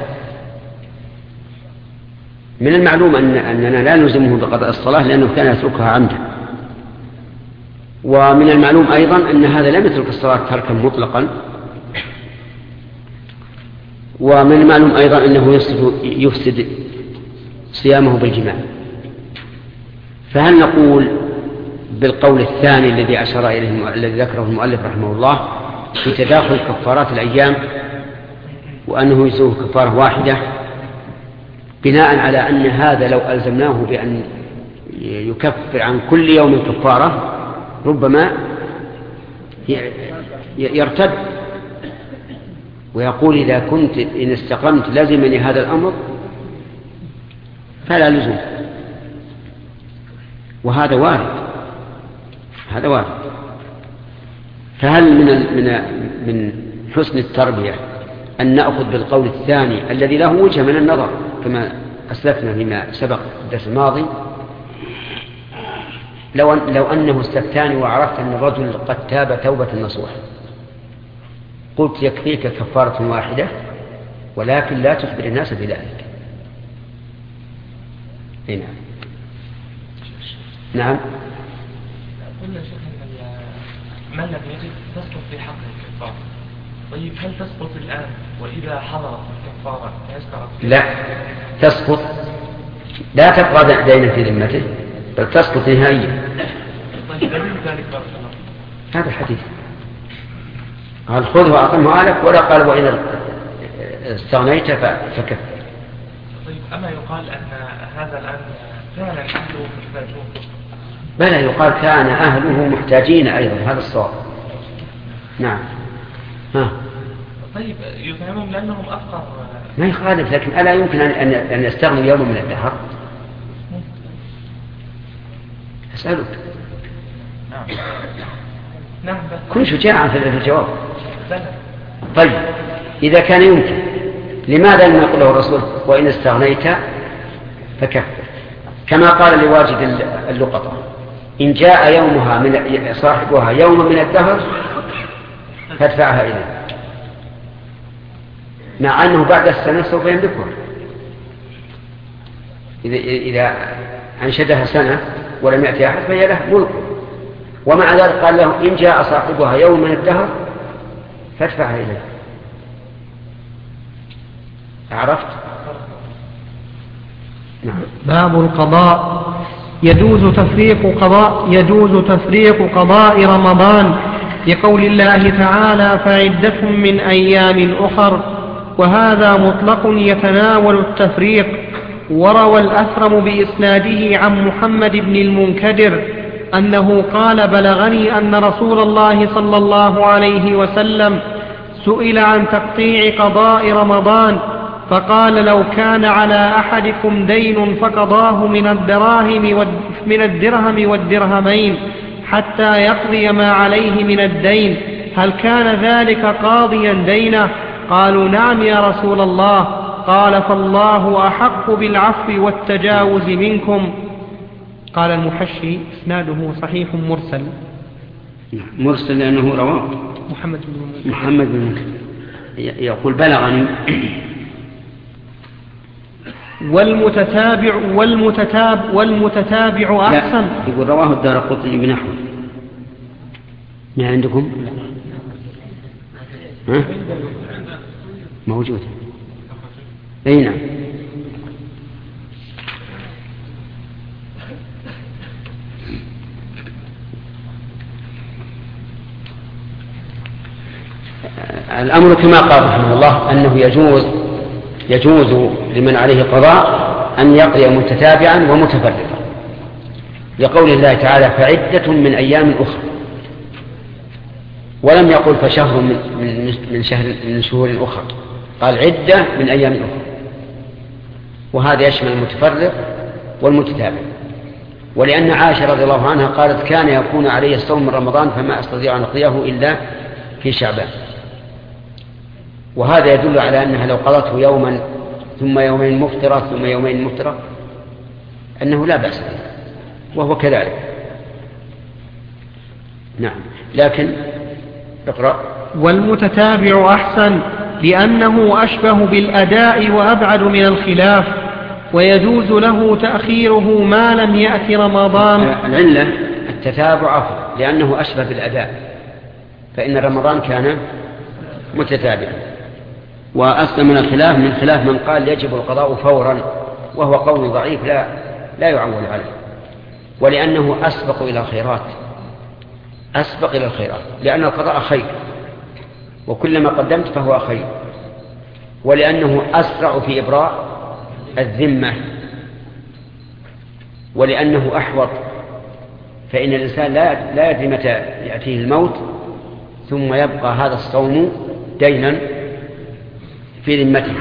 من المعلوم أننا لا نلزمه بقضاء الصلاة لأنه كان يتركها عمدا، ومن المعلوم أيضا أن هذا لم يترك الصلاة تركا مطلقا، ومن المعلوم أيضا أنه يفسد صيامه بالجماع. فهل نقول بالقول الثاني الذي أشار إليه الذي ذكره المؤلف رحمه الله في تداخل كفارات الأيام وأنه يسوه كفارة واحدة، بناء على أن هذا لو ألزمناه بأن يكفر عن كل يوم كفارة ربما يرتد ويقول إذا كنت إن استقمت لازمني هذا الأمر فلا لزوم، وهذا وارد. فهل من حسن التربية أن نأخذ بالقول الثاني الذي له وجه من النظر كما أسلفنا فيما سبق الدرس الماضي؟ لو أنه استفتاني وعرفت أن الرجل قد تاب توبة نصوح، قلت يكفيك كفارة واحدة ولكن لا تخبر الناس بذلك. هنا نعم. قلنا شيخنا من لم يجد تسقط في حقه الكفارة. طيب هل تسقط الآن وإذا حضرت الكفارة يسقط؟ لا تسقط، لا تبقى دينا في ذمته بل تسقط نهائيا. طيب دليل ذلك بارك الله. هذا الحديث قال خذه وأعطمه آلك، ولا قال وإن استغنيت فكفر. طيب أما يقال أن هذا الآن فعلا أهله محتاجون؟ بلى، يقال كان أهله محتاجين أيضا، هذا الصواب. نعم. طيب يفهمون لأنهم أفقر ما يخالف، لكن ألا يمكن أن يستغني يوم من الدهر؟ أسألك. نعم. كن شجاعا في الجواب. بلى. طيب إذا كان يمكن لماذا لم يقل له الرسول وإن استغنيت فكفر؟ كما قال لواجد اللقطة: إن جاء يومها من صاحبها يوم من الدهر فادفعها إليه، مع أنه بعد السنة سوف يملكها. إذا أنشدها سنة ولم يأتي أحد فهي له ملك، ومع ذلك قال له: إن جاء صاحبها يوم من الدهر فادفعها إليه. عرفت؟ نعم. باب القضاء. يجوز تفريق قضاء رمضان لقول الله تعالى: فعدة من أيام أخر، وهذا مطلق يتناول التفريق. وروى الأثرم بإسناده عن محمد بن المنكدر أنه قال: بلغني أن رسول الله صلى الله عليه وسلم سئل عن تقطيع قضاء رمضان فقال: لو كان على أحدكم دين فقضاه من الدرهم والدرهمين حتى يقضي ما عليه من الدين، هل كان ذلك قاضيا دينه؟ قالوا: نعم يا رسول الله. قال: فالله أحق بالعفو والتجاوز منكم. قال المحشي: إسناده صحيح مرسل. مرسل لأنه رواه محمد بن يقول: بلغني. والمتتابع أحسن. يقول: رواه الدارقطني بنحوه. ما عندكم؟ ها؟ موجود. أي نعم. الأمر كما قال رحمه الله أنه يجوز لمن عليه قضاء أن يقضي متتابعا ومتفرقا، لقول الله تعالى: فعدة من أيام أخرى، ولم يقل فشهر من شهور أخرى، قال عدة من أيام أخرى، وهذا يشمل المتفرق والمتتابع. ولأن عائشة رضي الله عنها قالت: كان يكون علي الصوم من رمضان فما أستطيع أن أقضيه إلا في شعبان. وهذا يدل على أنها لو قضته يوما ثم يومين مفترة ثم يومين مفترة أنه لا بأس به، وهو كذلك. نعم. لكن اقرأ. والمتتابع أحسن لأنه أشبه بالأداء وأبعد من الخلاف، ويجوز له تأخيره ما لم يأت رمضان. العلة التتابع أفضل لأنه أشبه بالأداء، فإن رمضان كان متتابعا. وأصل من الخلاف من خلاف من قال يجب القضاء فورا، وهو قول ضعيف لا يعول عليه، ولأنه أسبق إلى الخيرات، لأن القضاء خير، وكلما قدمت فهو خير، ولأنه أسرع في إبراء الذمة، ولأنه أحوط، فإن الإنسان لا يدري متى يأتيه الموت ثم يبقى هذا الصوم دينا في ذمته،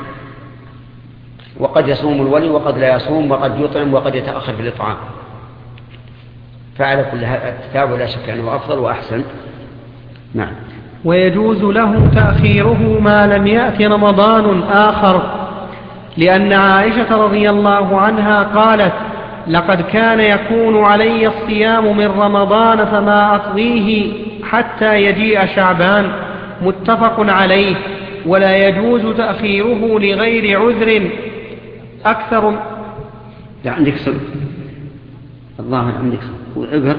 وقد يصوم الولي وقد لا يصوم، وقد يطعم وقد يتأخر في الإطعام. فعلى كل هذا التتابع لا شك أنه أفضل وأحسن. نعم. ويجوز له تأخيره ما لم يأت رمضان آخر، لأن عائشة رضي الله عنها قالت: لقد كان يكون علي الصيام من رمضان فما أقضيه حتى يجيء شعبان. متفق عليه. ولا يجوز تأخيره لغير عذر أكثر. لا عندك صدق الله عندك صدق.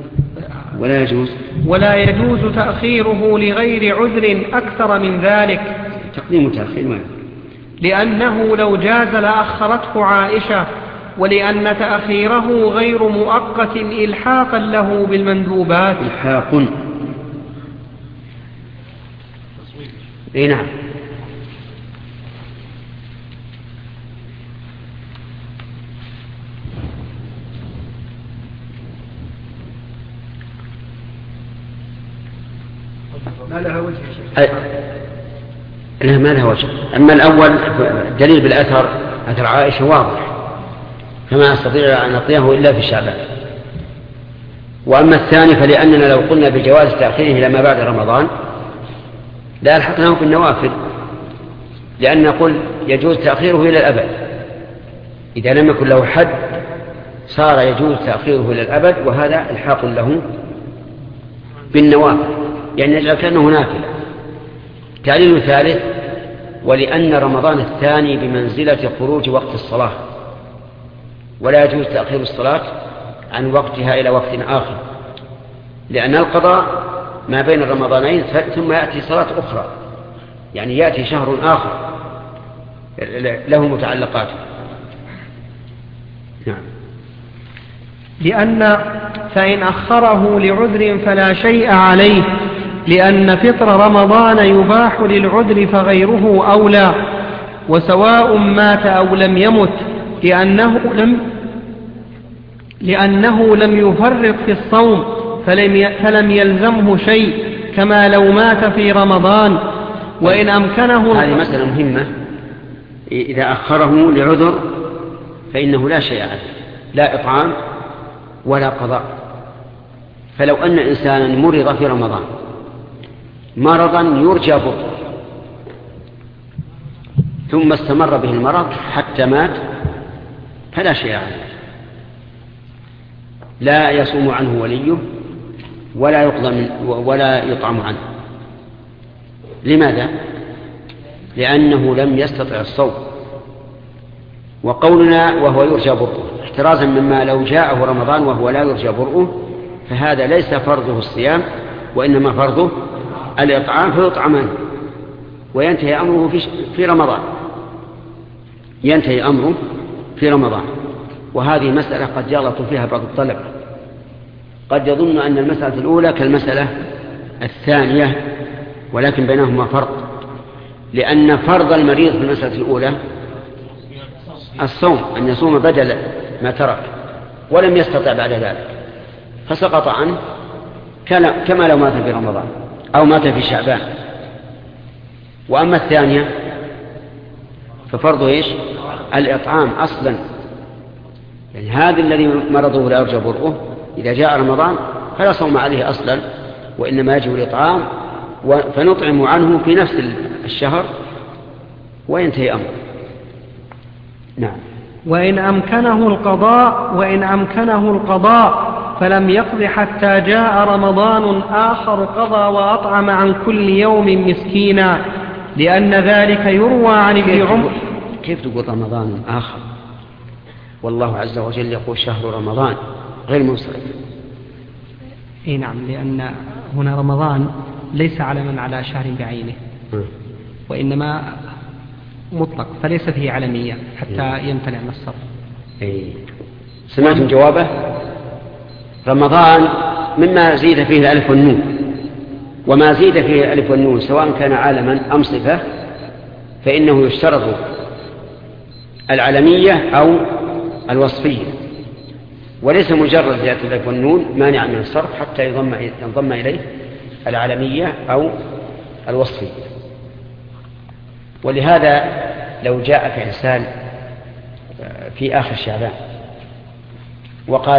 ولا يجوز تأخيره لغير عذر أكثر من ذلك. تقديم وتأخير ما، لأنه لو جاز لأخرته عائشة، ولأن تأخيره غير مؤقت إلحاقا له بالمندوبات. إلحاق. إيه نعم. ما لها وجه. لا ما لها وجه. أما الأول دليل بالأثر، أثر عائشة واضح، فما أستطيع أن أطيه إلا في شعبان. وأما الثاني فلأننا لو قلنا بجواز تأخيره لما بعد رمضان لا ألحقناه بالنوافل، لأن نقول يجوز تأخيره إلى الأبد إذا لم يكن له حد صار يجوز تأخيره إلى الأبد، وهذا الحاق له بالنوافل، يعني يجعل كأنه نافلة. تعليل ثالث: ولأن رمضان الثاني بمنزلة خروج وقت الصلاة، ولا يجوز تأخير الصلاة عن وقتها إلى وقت آخر، لأن القضاء ما بين الرمضانين ثم يأتي صلاة أخرى، يعني يأتي شهر آخر له متعلقات. نعم. لأن فإن أخره لعذر فلا شيء عليه، لأن فطر رمضان يباح للعذر فغيره أولى، وسواء مات أو لم يمت، لأنه لم يفرط في الصوم فلم يلزمه شيء، كما لو مات في رمضان. وإن أمكنه هذه مسألة مهمة. إذا أخره لعذر فإنه لا شيء عليه، لا إطعام ولا قضاء. فلو أن إنسانا مرض في رمضان مرضا يرجى برؤه، ثم استمر به المرض حتى مات، فلا شيء عليه، لا يصوم عنه وليه ولا يطعم عنه. لماذا؟ لأنه لم يستطع الصوم. وقولنا وهو يرجى برؤه احترازا مما لو جاءه رمضان وهو لا يرجى برؤه، فهذا ليس فرضه الصيام، وإنما فرضه الإطعام، فيطعم عنه وينتهي أمره في رمضان، ينتهي أمره في رمضان. وهذه مسألة قد يغلط فيها بعض الطلبة، قد يظن أن المسألة الأولى كالمسألة الثانية، ولكن بينهما فرق، لأن فرض المريض في المسألة الأولى الصوم، أن يصوم بدل ما ترك ولم يستطع بعد ذلك فسقط عنه كما لو مات في رمضان أو مات في شعبان. وأما الثانية ففرضه إيش؟ الإطعام أصلا، يعني هذا الذي مرضه لا يرجى برؤه إذا جاء رمضان فلا صوم عليه أصلا، وإنما يجب الإطعام، فنطعم عنه في نفس الشهر وينتهي أمره. نعم. وإن أمكنه القضاء فلم يقض حتى جاء رمضان آخر قضى وأطعم عن كل يوم مسكينا، لأن ذلك يروى عن ابن عمر. كيف تقول رمضان آخر؟ والله عز وجل يقول شهر رمضان غير منصرف. إيه نعم، لأن هنا رمضان ليس علما على شهر بعينه، وإنما مطلق، فليس فيه علمية حتى يمتنع من الصرف. سمعتم جوابه؟ رمضان مما زيد فيه الألف والنون، وما زيد فيه الألف والنون سواء كان عالما أم صفة فإنه يشترط العلمية أو الوصفية، وليس مجرد زيادة الألف والنون مانع من الصرف حتى ينضم إليه العلمية أو الوصفية. ولهذا لو جاءك إنسان في آخر شعبان وقال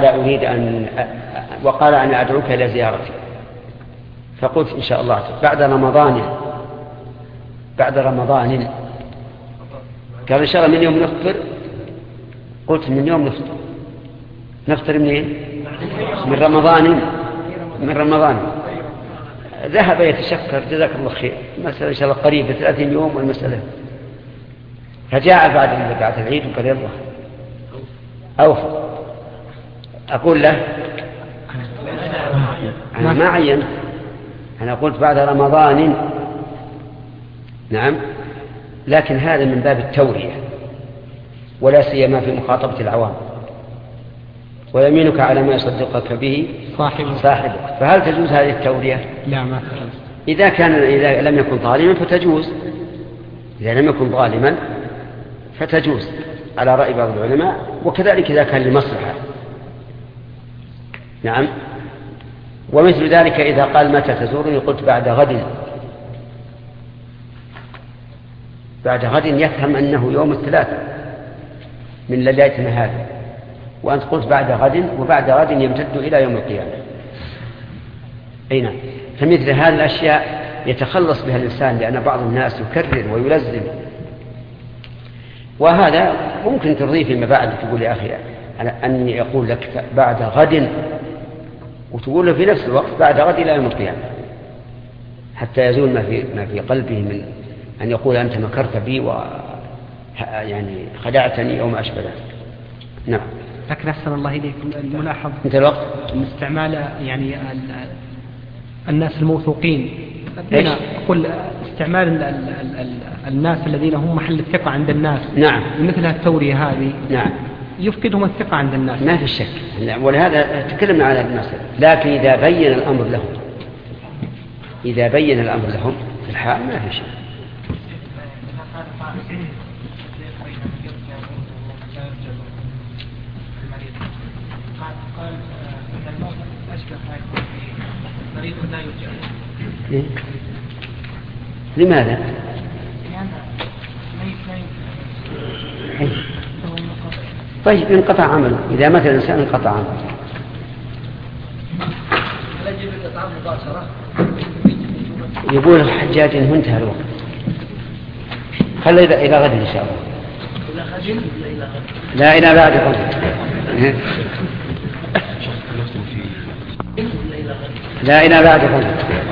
أنا أدعوك إلى زيارتي، فقلت إن شاء الله بعد رمضان، قال إن شاء الله من يوم نفطر، قلت من يوم نفطر منين؟ من رمضان. ذهب يتشكر، جزاك الله خير، المسألة إن شاء الله قريبة 30 يوم والمسألة. فجاء بعد العيد وقال يلا أوفى. أقول له أنا ما عين، أنا قلت بعد رمضان. نعم، لكن هذا من باب التورية، ولا سيما في مخاطبة العوام. ويمينك على ما يصدقك به صاحبك. فهل تجوز هذه التورية؟ لا، ما تجوز. إذا لم يكن ظالما فتجوز، إذا لم يكن ظالما فتجوز على رأي بعض العلماء، وكذلك إذا كان لمصلحة. نعم. ومثل ذلك إذا قال متى تزورني قلت بعد غد يفهم أنه يوم الثلاثاء من ليلتنا هذا، وأنت قلت بعد غد، وبعد غد يمتد إلى يوم القيامة. أي نعم. فمثل هذه الأشياء يتخلص بها الإنسان، لأن بعض الناس يكرر ويلزم، وهذا ممكن ترضيه فيما بعد، تقول يا أخي على أن يقول لك بعد غد، وتقول له في نفس الوقت بعد غد إلى يوم القيامة، حتى يزول ما في قلبه من أن يقول أنت مكرت بي يعني خدعتني أو ما أشبه ذلك. نعم. لكن أحسن الله إليكم الملاحظ انت الوقت استعمال يعني الناس الموثوقين، أقول استعمال الناس الذين هم محل الثقة عند الناس. نعم. مثل التورية هذه. نعم. يفقدهم الثقة عند الناس. ما في شك، ولهذا تكلمنا على المسألة. لكن إذا بين الأمر لهم في الحال ما في شيء. قال أن الموت أشبه ما يكون في مريض لا يرجع. لماذا؟ لأن ميت لا يرجع. طيب انقطع عمله، إذا مات الإنسان انقطع عمله. يقول الحجاج إنه انتهى الوقت، خلي إلى غد إن شاء الله. لا إلى بعد غد. لا إلى بعد غد.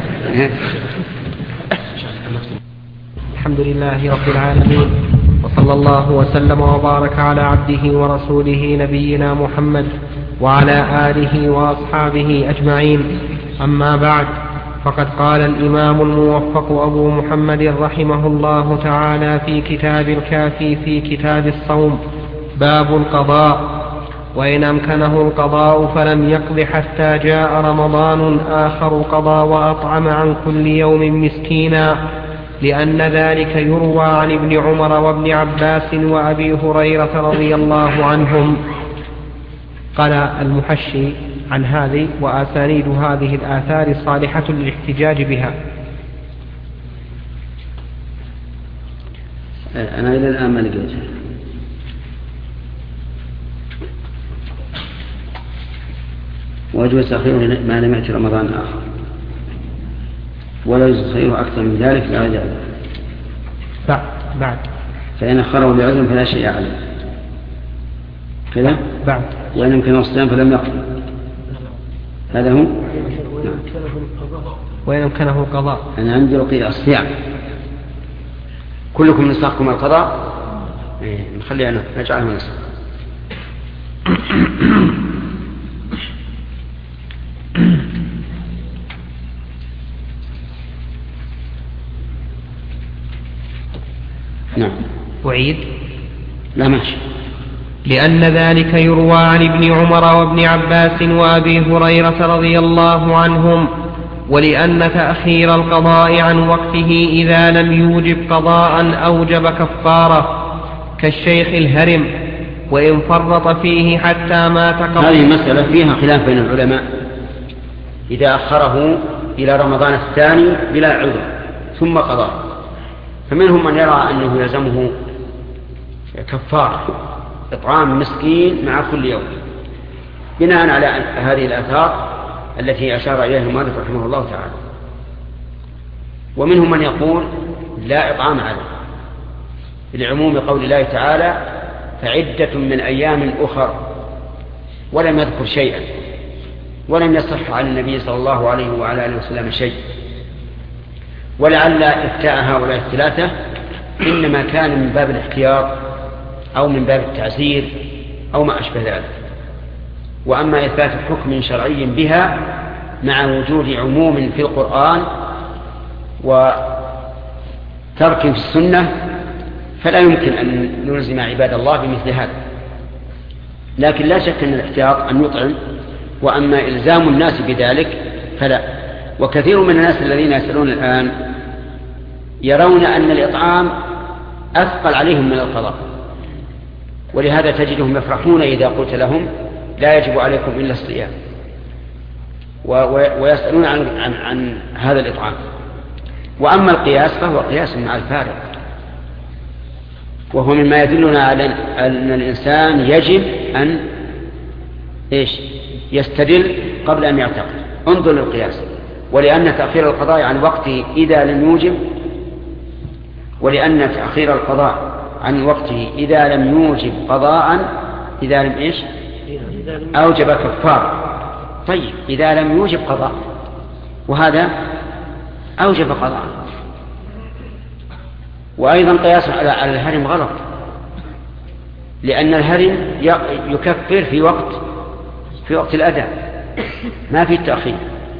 الحمد لله رب العالمين، وصلى الله وسلم وبارك على عبده ورسوله نبينا محمد وعلى آله وأصحابه أجمعين. أما بعد، فقد قال الإمام الموفق أبو محمد رحمه الله تعالى في كتاب الكافي في كتاب الصوم: باب القضاء. وإن أمكنه القضاء فلم يقض حتى جاء رمضان آخر قضى وأطعم عن كل يوم مسكينا، لأن ذلك يروى عن ابن عمر وابن عباس وأبي هريرة رضي الله عنهم. قال المحشي عن هذه: وأسانيد هذه الآثار صالحة للاحتجاج بها. أنا إلى الآن ما لقيت. ويجوز تأخيره ما لم يأتي رمضان آخر، ولا يجوز تأخيره أكثر من ذلك لا يجوز بعد فإن أخره بعذر فلا شيء عليه كذا. بعد وإن يمكن الصيام فلم يقضي، هذا هو. وإن يمكنه القضاء. أنا عندي رقي الصيام. كلكم نساقكم القضاء. نخليها نجعله نساق. نعم. أعيد. لا ماشي. لأن ذلك يروى عن ابن عمر وابن عباس وأبي هريرة رضي الله عنهم، ولأن تأخير القضاء عن وقته إذا لم يوجب قضاء أوجب كفارة، كالشيخ الهرم، وإن فرط فيه حتى مات قبل. هذه المسألة فيها خلاف بين العلماء، إذا أخره إلى رمضان الثاني بلا عذر ثم قضى، فمنهم من يرى أنه يلزمه كفارة إطعام مسكين مع كل يوم، بناء على هذه الآثار التي أشار إليها المؤلف رحمه الله تعالى. ومنهم من يقول لا إطعام عليه، لعموم قول الله تعالى: فعدة من أيام أخر، ولم يذكر شيئا، ولم يصح عن النبي صلى الله عليه وعلى آله وسلم شيء. ولعل إفتاء هؤلاء الثلاثة إنما كان من باب الاحتياط أو من باب التعزير أو ما أشبه ذلك. وأما إثبات حكم شرعي بها مع وجود عموم في القرآن وترك في السنة فلا يمكن أن نلزم عباد الله بمثل هذا. لكن لا شك أن الاحتياط أن يطعم، وأما إلزام الناس بذلك فلا. وكثير من الناس الذين يسألون الآن يرون أن الإطعام أثقل عليهم من القضاء، ولهذا تجدهم يفرحون إذا قلت لهم لا يجب عليكم إلا الصيام، ويسألون عن هذا الإطعام. وأما القياس فهو قياس مع الفارق، وهو مما يدلنا على أن الإنسان يجب أن يستدل قبل أن يعتقد. انظر للقياس. ولأن تأخير القضاء عن وقته إذا لم يوجب، ولأن تأخير القضاء عن وقته إذا لم يوجب قضاء، إذا لم أوجب كفارة. طيب إذا لم يوجب قضاء وهذا أوجب قضاء. وأيضا قياس على الهرم غلط، لأن الهرم يكفر في وقت الأداء، ما في التأخير.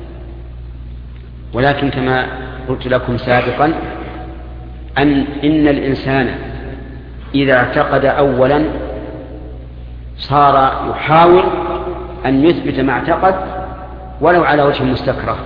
ولكن كما قلت لكم سابقا إن الإنسان إذا اعتقد أولا صار يحاول أن يثبت ما اعتقد ولو على وجه مستكره.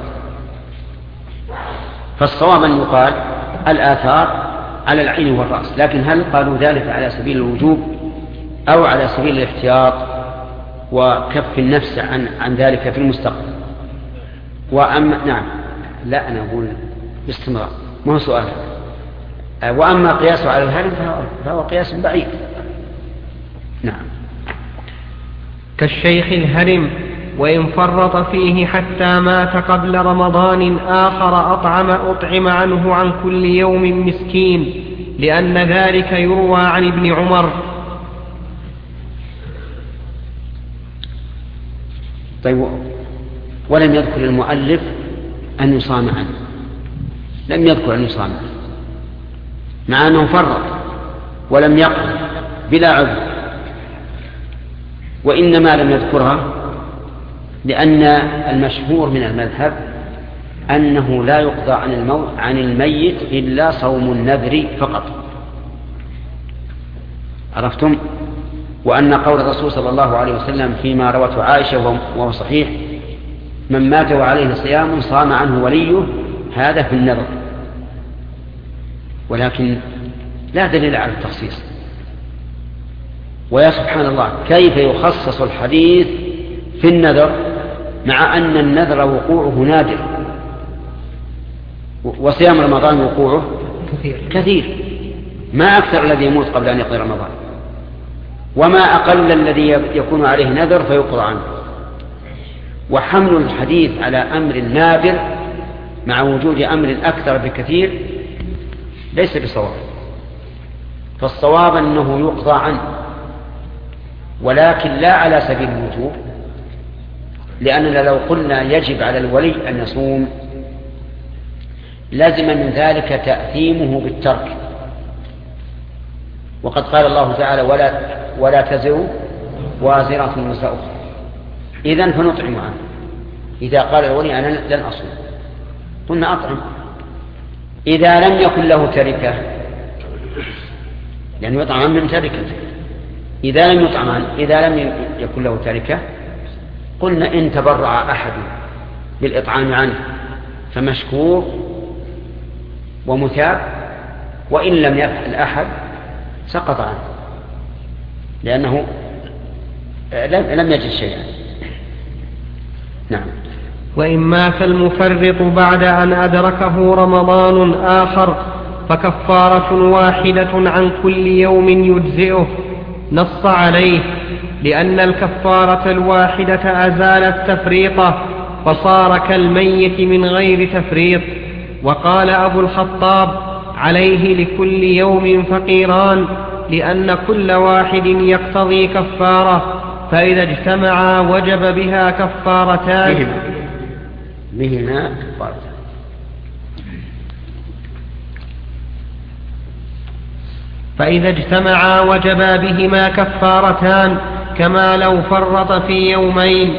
فالصواب أن يقال الآثار على العين والرأس، لكن هل قالوا ذلك على سبيل الوجوب أو على سبيل الاحتياط وكف النفس عن ذلك في المستقبل؟ نعم، لا أنا أقول باستمرار، ما هو سؤال. وأما قياسه على الهرم فهو قياس بعيد. نعم. كالشيخ الهرم وإن فرط فيه حتى مات قبل رمضان آخر أطعم عنه عن كل يوم مسكين، لأن ذلك يروى عن ابن عمر. طيب، ولم يذكر المؤلف أن يصام عنه، لم يذكر أن يصام عنه مع أنه فرط ولم يقل بلا عذر، وإنما لم يذكرها لأن المشهور من المذهب أنه لا يقضى عن الميت إلا صوم النذر فقط. عرفتم؟ وأن قول الرسول صلى الله عليه وسلم فيما روته عائشة وهو صحيح: من مات وعليه صيام صام عنه وليه، هذا في النذر. ولكن لا دليل على التخصيص. ويا سبحان الله، كيف يخصص الحديث في النذر مع أن النذر وقوعه نادر، وصيام رمضان وقوعه كثير. ما أكثر الذي يموت قبل أن يقضي رمضان، وما أقل الذي يكون عليه نذر فيقضى عنه. وحمل الحديث على أمر نادر مع وجود أمر أكثر بكثير ليس بصواب. فالصواب أنه يقضى عنه، ولكن لا على سبيل الوجوب، لأننا لو قلنا يجب على الولي أن يصوم لازم من ذلك تأثيمه بالترك. وقد قال الله تعالى: ولا تزر وازرة وزر أخرى. إذن فنطعم عنه. إذا قال الولي: أنا لن أصوم، قلنا أطعم. إذا لم يكن له تركة، لأنه يطعم من تركته، إذا لم يكن له تركة قلنا إن تبرع أحد بالإطعام عنه فمشكور ومثاب، وإن لم يفعل أحد سقط عنه، لأنه لم يجد شيئا. نعم. وإن مات المفرط بعد أن أدركه رمضان آخر فكفارة واحدة عن كل يوم يجزئه، نص عليه، لأن الكفارة الواحدة أزالت تفريطه فصار كالميت من غير تفريط. وقال أبو الخطاب: عليه لكل يوم فقيران، لأن كل واحد يقتضي كفارة، فإذا اجتمعا وجب بها كفارتان. بهما كفارتان. فإذا اجتمعا وجبا بهما كفارتان، كما لو فرط في يومين.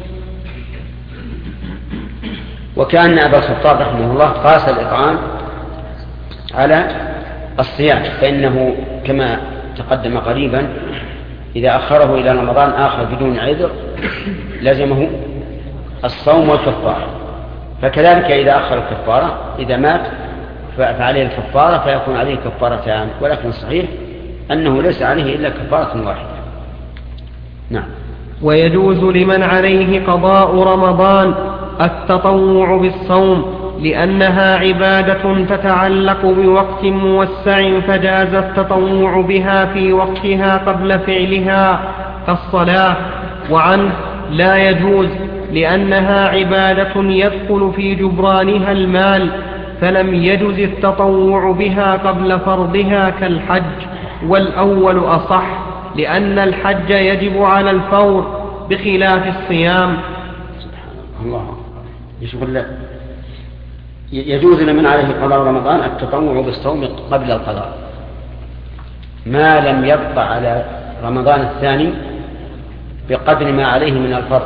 وكأن أبا الخطاب رحمه الله قاس الإطعام على الصيام، فإنه كما تقدم قريبا إذا أخره إلى رمضان آخر بدون عذر لزمه الصوم والكفارة. فكذلك إذا أخر الكفارة إذا مات فعليه الكفارة، فيكون عليه كفارتان، ولكن الصحيح أنه ليس عليه إلا كفارة واحدة. نعم. ويجوز لمن عليه قضاء رمضان التطوع بالصوم، لأنها عبادة تتعلق بوقت موسع، فجاز التطوع بها في وقتها قبل فعلها كالصلاة. وعنه لا يجوز، لأنها عبادة يدخل في جبرانها المال، فلم يجز التطوع بها قبل فرضها كالحج، والأول أصح، لأن الحج يجب على الفور، بخلاف الصيام. سبحان الله. يشغل يجوز لمن عليه قضاء رمضان التطوع بالصوم قبل القضاء ما لم يبقى على رمضان الثاني بقدر ما عليه من الفرض.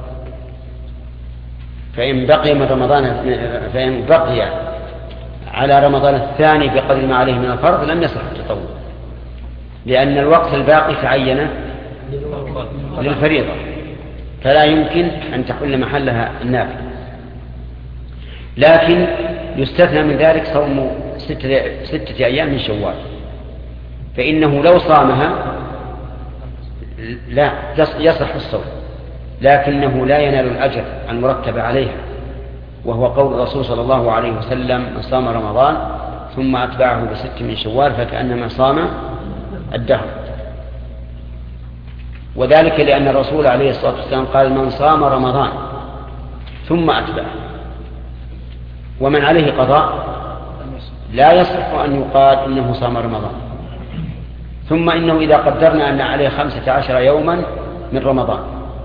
فإن بقي على رمضان الثاني بقدر ما عليه من الفرض لم يصح التطوع، لأن الوقت الباقي تعين للفريضة فلا يمكن أن تحل محلها النافلة. لكن يستثنى من ذلك صوم 6 أيام من شوال، فإنه لو صامها لا يصح الصوم، لكنه لا ينال الأجر المرتب عليها، وهو قول الرسول صلى الله عليه وسلم: من صام رمضان ثم أتبعه ب6 من شوال فكأنما صام الدهر. وذلك لأن الرسول عليه الصلاة والسلام قال: من صام رمضان ثم أتبعه. ومن عليه قضاء لا يصح أن يقال إنه صام رمضان. ثم إنه إذا قدرنا أن عليه 15 يوما من رمضان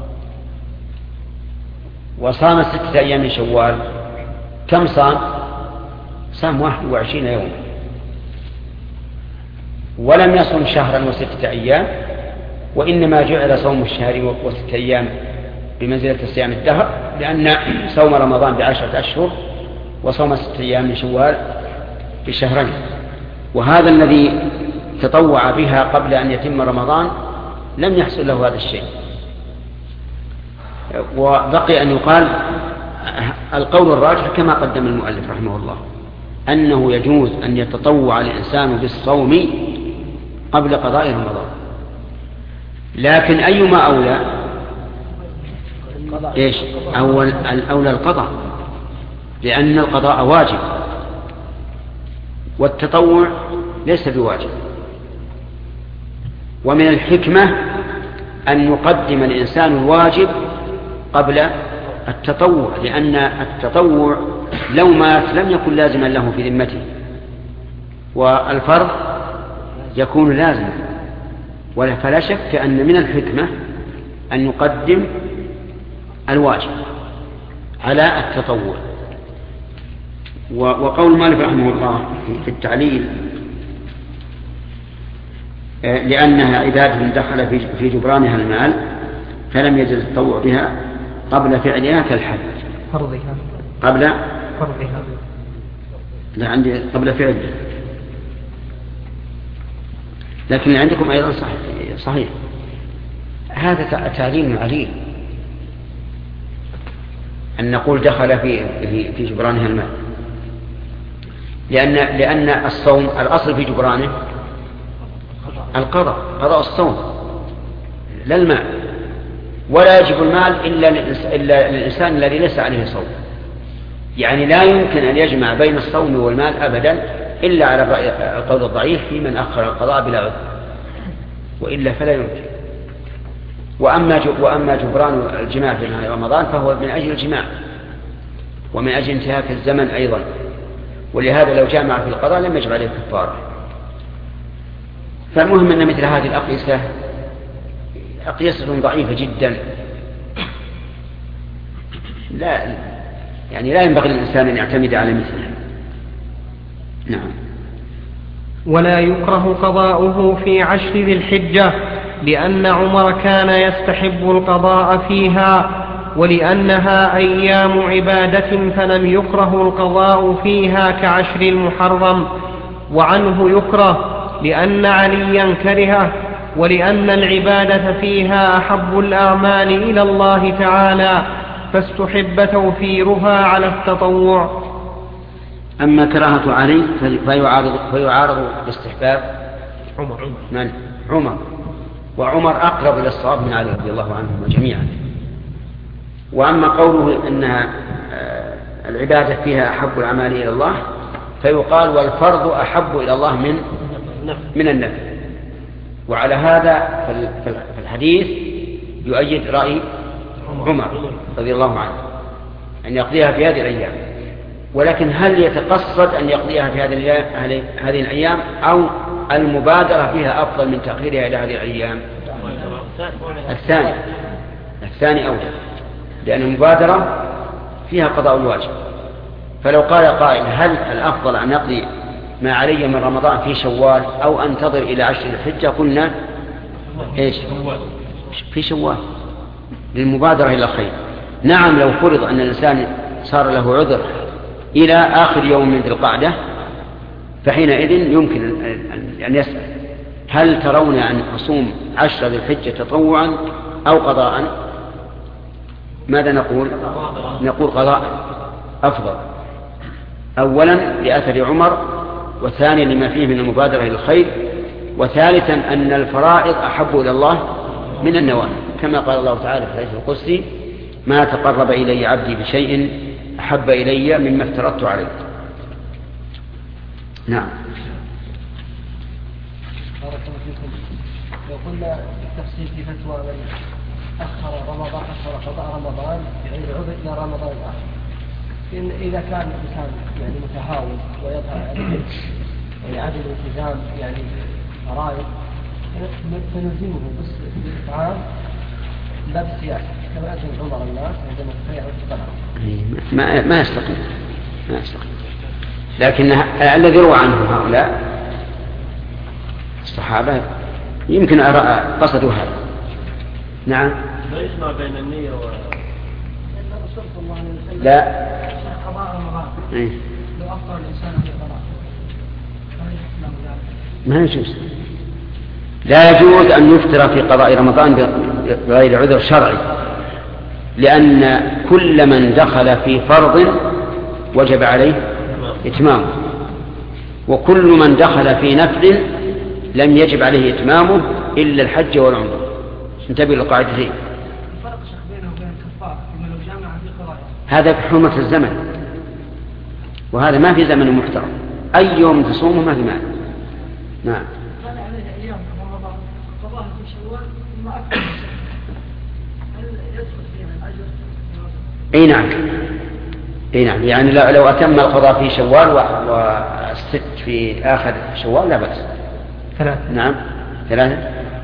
وصام 6 أيام من شوال، كم صام؟ صام 21 يوما، ولم يصم شهرا و6 أيام، وإنما جعل صوم الشهر و6 أيام بمنزلة صيام الدهر، لأن صوم رمضان ب10 أشهر وصوم 6 أيام من شوال ب2 شهر. وهذا الذي تطوع بها قبل أن يتم رمضان لم يحصل له هذا الشيء. وبقي أن يقال القول الراجح كما قدم المؤلف رحمه الله، أنه يجوز أن يتطوع الإنسان بالصوم قبل قضاء رمضان. لكن أيما أولى؟ الأولى القضاء، لأن القضاء واجب والتطوع ليس بواجب. ومن الحكمة أن يقدم الإنسان الواجب قبل التطوع، لأن التطوع لو مات لم يكن لازما له في ذمته، والفرض يكون لازما. فلا شك أن من الحكمة أن يقدم الواجب على التطوع. وقول مالك رحمه الله في التعليل: لأنها عبادة دخل في جبرانها المال فلم يجد التطوع بها قبل فعلها كالحج. قبل فرضها لا عندي قبل فعلها، لكن عندكم أيضا صحيح. هذا تعليل عليل أن نقول دخل في جبرانها المال، لأن الصوم الأصل في جبرانه قضاء الصوم لا المال، ولا يجب المال إلا للإنسان الذي ليس عليه صوم. يعني لا يمكن أن يجمع بين الصوم والمال أبدا إلا على القول الضعيف في من أخر القضاء بلا عذر، وإلا فلا يمكن. وأما جبران الجماع في نهار رمضان فهو من أجل الجماع ومن أجل انتهاك الزمن أيضا، ولهذا لو جامع في القضاء لم يجب عليه كفارة. فالمهم أن مثل هذه الأقيسة أقيسة ضعيفة جدا، لا ينبغي للإنسان أن يعتمد على مثلها. نعم. ولا يكره قضاؤه في 10 ذي الحجة، لأن عمر كان يستحب القضاء فيها، ولأنها أيام عبادة فلم يكره القضاء فيها كعشر المحرم. وعنه يكره لأن عليا كرهه، ولأن العبادة فيها أحب الأعمال إلى الله تعالى، فاستحب توفيرها على التطوع. أما كراهة علي فيعارض باستحباب عمر، وعمر أقرب إلى الصواب من علي رضي الله عنهم جميعا. وأما قوله أن العبادة فيها أحب الأعمال إلى الله فيقال والفرض أحب إلى الله من النفل. وعلى هذا فالحديث يؤيد رأي عمر رضي الله عنه أن يقضيها في هذه الأيام. ولكن هل يتقصد أن يقضيها في هذه الأيام أو المبادرة فيها أفضل من تأخيرها إلى هذه الأيام؟ الثاني، الثاني أولى، لأن المبادرة فيها قضاء الواجب. فلو قال قائل هل الأفضل أن أقضي ما علي من رمضان في شوال أو أنتظر إلى 10 الحجة؟ قلنا إيش؟ في شوال للمبادرة إلى الخير. نعم، لو فرض أن الإنسان صار له عذر إلى آخر يوم من ذي القعدة فحينئذ يمكن أن يسأل هل ترون أن أصوم 10 ذي الحجة تطوعا أو قضاء؟ ماذا نقول؟ نقول قضاء أفضل، أولا لأثر عمر، وثانيا لما فيه من المبادرة إلى الخير، وثالثا أن الفرائض أحب إلى الله من النوافل، كما قال الله تعالى في الحديث القدسي: ما تقرب إلي عبدي بشيء أحب إلي مما افترضت عليه. نعم. بارك الله فيكم. لو قلنا بالتفصيل في فتوى من أخر قضاء رمضان بغير عذر إلى رمضان الآخر، إن إذا كان الإنسان يعني متهاون ويظهر عليه يعني عدم الالتزام يعني فرائض، فنلزمه بالإطعام لا بالسياسة كما أذن عمر الناس عندما تفيعوا الطلعة. ما يستقيم. لكن الذي روى عنه هؤلاء الصحابة يمكن قصدوا هذا. نعم. لا يجمع بين النية لا. قضاء رمضان لو أفطر الإنسان في قضاء ما يجوز. لا يجوز أن يفطر في قضاء رمضان بغير عذر شرعي، لأن كل من دخل في فرض وجب عليه إتمامه، وكل من دخل في نفل لم يجب عليه إتمامه إلا الحج والعمرة. انتبه للقاعدتين. الفرق بينه وبين الكفار إنه لو جامع في قضاء هذا في حرمة الزمن، وهذا ما في زمن محترم، أي يوم تصومه ما في معنى. نعم. كان عليه أيام رمضان قضاها في شوال ثم أكثر من شهر، هل يدخل فيها الأجر؟ أي نعم، يعني لو أتم القضاء في شوال والست في آخر شوال لا بأس. 3. نعم 3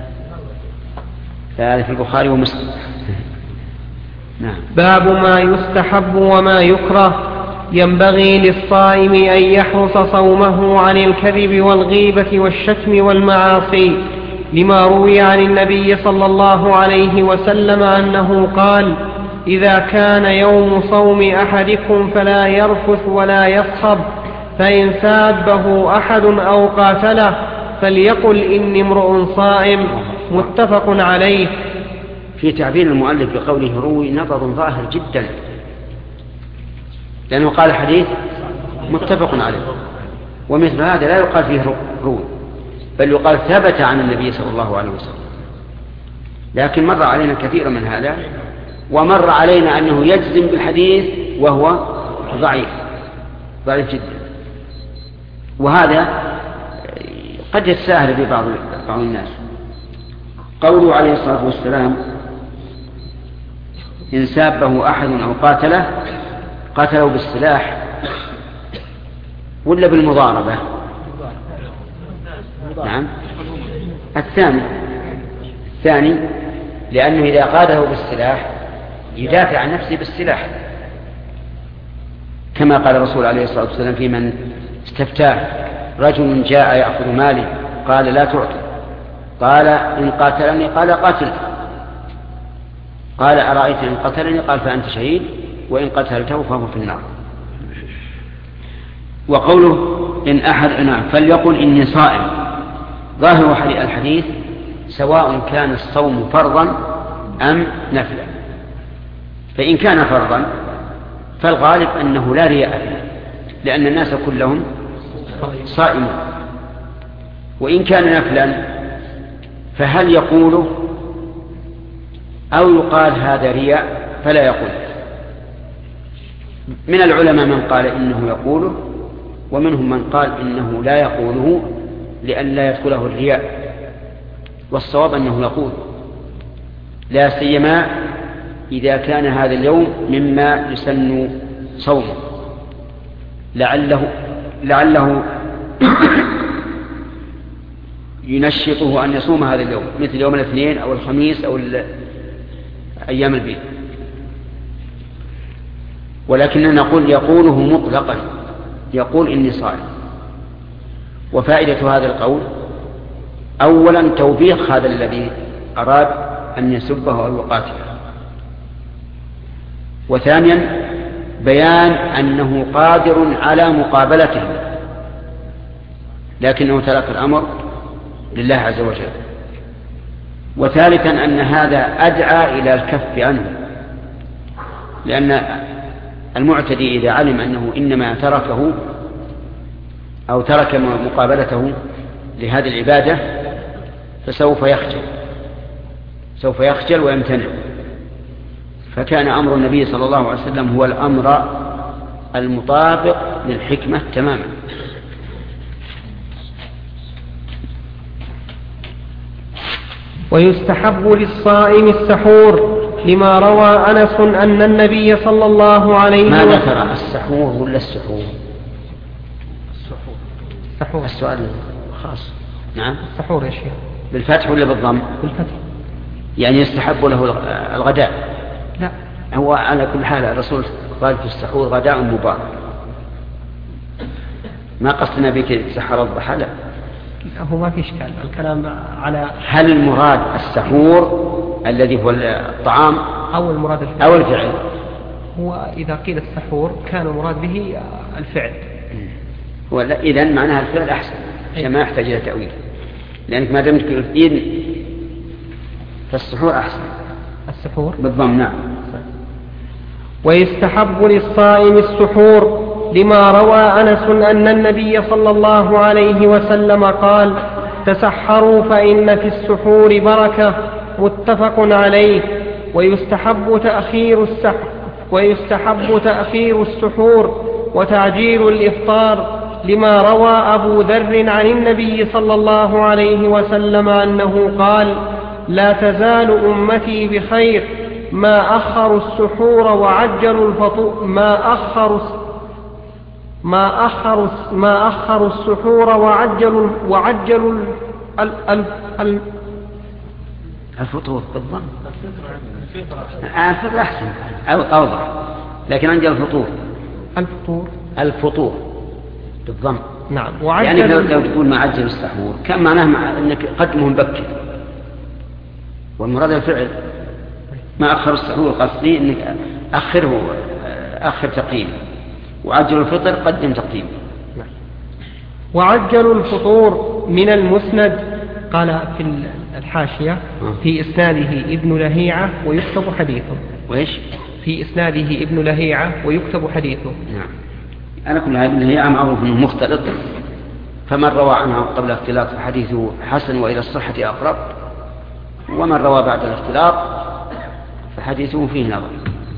في البخاري ومسلم. نعم. باب ما يستحب وما يكره. ينبغي للصائم أن يحرص صومه عن الكذب والغيبة والشتم والمعاصي، لما روي عن النبي صلى الله عليه وسلم أنه قال: إذا كان يوم صوم أحدكم فلا يرفث ولا يصخب، فإن سابه أحد أو قاتله فليقل إني امرؤ صائم. متفق عليه. في تعبير المؤلف بقوله روي نظر ظاهر جدا، لأنه قال حديث متفق عليه، ومثل هذا لا يقال فيه روي، بل يقال ثبت عن النبي صلى الله عليه وسلم. لكن مر علينا كثير من هذا، ومر علينا أنه يجزم بالحديث وهو ضعيف جدا، وهذا قد يتساهل في بعض الناس. قوله عليه الصلاة والسلام: إن سابه أحد أو قاتله بالسلاح ولا بالمضاربة؟ نعم الثاني، لأنه إذا قاده بالسلاح يدافع عن نفسه بالسلاح، كما قال الرسول عليه الصلاة والسلام في من استفتاه: رجل جاء يأخذ مالي قال لا تعطي، قال إن قاتلني قال قاتل، قال أرأيت إن قتلني قال فأنت شهيد، وإن قتلته فهو في النار. وقوله إن أحد فليقل إني صائم، ظاهر الحديث سواء كان الصوم فرضا أم نفلا، فإن كان فرضا فالغالب أنه لا رياء فيه، لأن الناس كلهم صائمون. وإن كان نفلا فهل يقوله أو يقال هذا رياء فلا يقول؟ من العلماء من قال إنه يقوله، ومنهم من قال إنه لا يقوله لأن لا يدخله الرياء، والصواب أنه يقول، لا سيما إذا كان هذا اليوم مما يسن صومه، لعله ينشطه أن يصوم هذا اليوم، مثل يوم الاثنين أو الخميس أيام البيض. ولكننا نقول يقوله مطلقا، يقول إني صائم. وفائدة هذا القول أولا توبيخ هذا الذي أراد أن يسبه أو يقاتله، وثانيا بيان أنه قادر على مقابلته، لكنه ترك الأمر لله عز وجل. وثالثا أن هذا أدعى إلى الكف عنه، لأن المعتدي إذا علم أنه إنما تركه أو ترك مقابلته لهذه العبادة سوف يخجل ويمتنع. فكان أمر النبي صلى الله عليه وسلم هو الأمر المطابق للحكمة تماما. ويستحب للصائم السحور لما روى أنس أن النبي صلى الله عليه وسلم. ما ذكر السحور ولا السحور؟ السحور. السؤال خاص. نعم السحور يا شيخ. بالفتح ولا بالضم؟ بالفتح. يعني يستحب له الغداء؟ لا، هو على كل حال الرسول قال في السحور غداء مبارك. ما قصدنا بك سحر الضحى، لا هو ما في إشكال. الكلام على هل المراد السحور الذي هو الطعام أو المراد الفعل؟ أو الفعل. هو إذا قيل السحور كان المراد به الفعل، ولا إذن معناها الفعل أحسن عشان ما يحتاج إلى تأويل، لأنك ما دمت إذن فالسحور أحسن. السحور بالضم. نعم. ويستحب للصائم السحور لما روى أنس أن النبي صلى الله عليه وسلم قال: تسحروا فإن في السحور بركة. متفق عليه. ويستحب تأخير السحور وتعجيل الإفطار لما روى أبو ذر عن النبي صلى الله عليه وسلم أنه قال: لا تزال أمتي بخير ما أخروا السحور وعجلوا الفطور ما أخروا السحور وعجلوا الفطور بالضم. الفطر أحسن أو أوضح، لكن عندي الفطور بالضم. نعم. يعني لو تقول ما عجل السحور كان معناه أنك قدمه مبكر، والمراد الفعل. ما أخر السحور قصدي أنك أخر تقديم، وعجل الفطر قدم تقديم. وعجل الفطور من المسند. قال في الحاشية: في إسناده ابن لهيعة ويكتب حديثه. وإيش؟ في إسناده ابن لهيعة ويكتب حديثه. نعم. أنا كل هذه ابن لهيعة معروف أنه مختلط، فمن روى عنها قبل الاختلاط فحديثه حسن وإلى الصحة أقرب، ومن روى بعد الاختلاط فحديثه فيه نظر.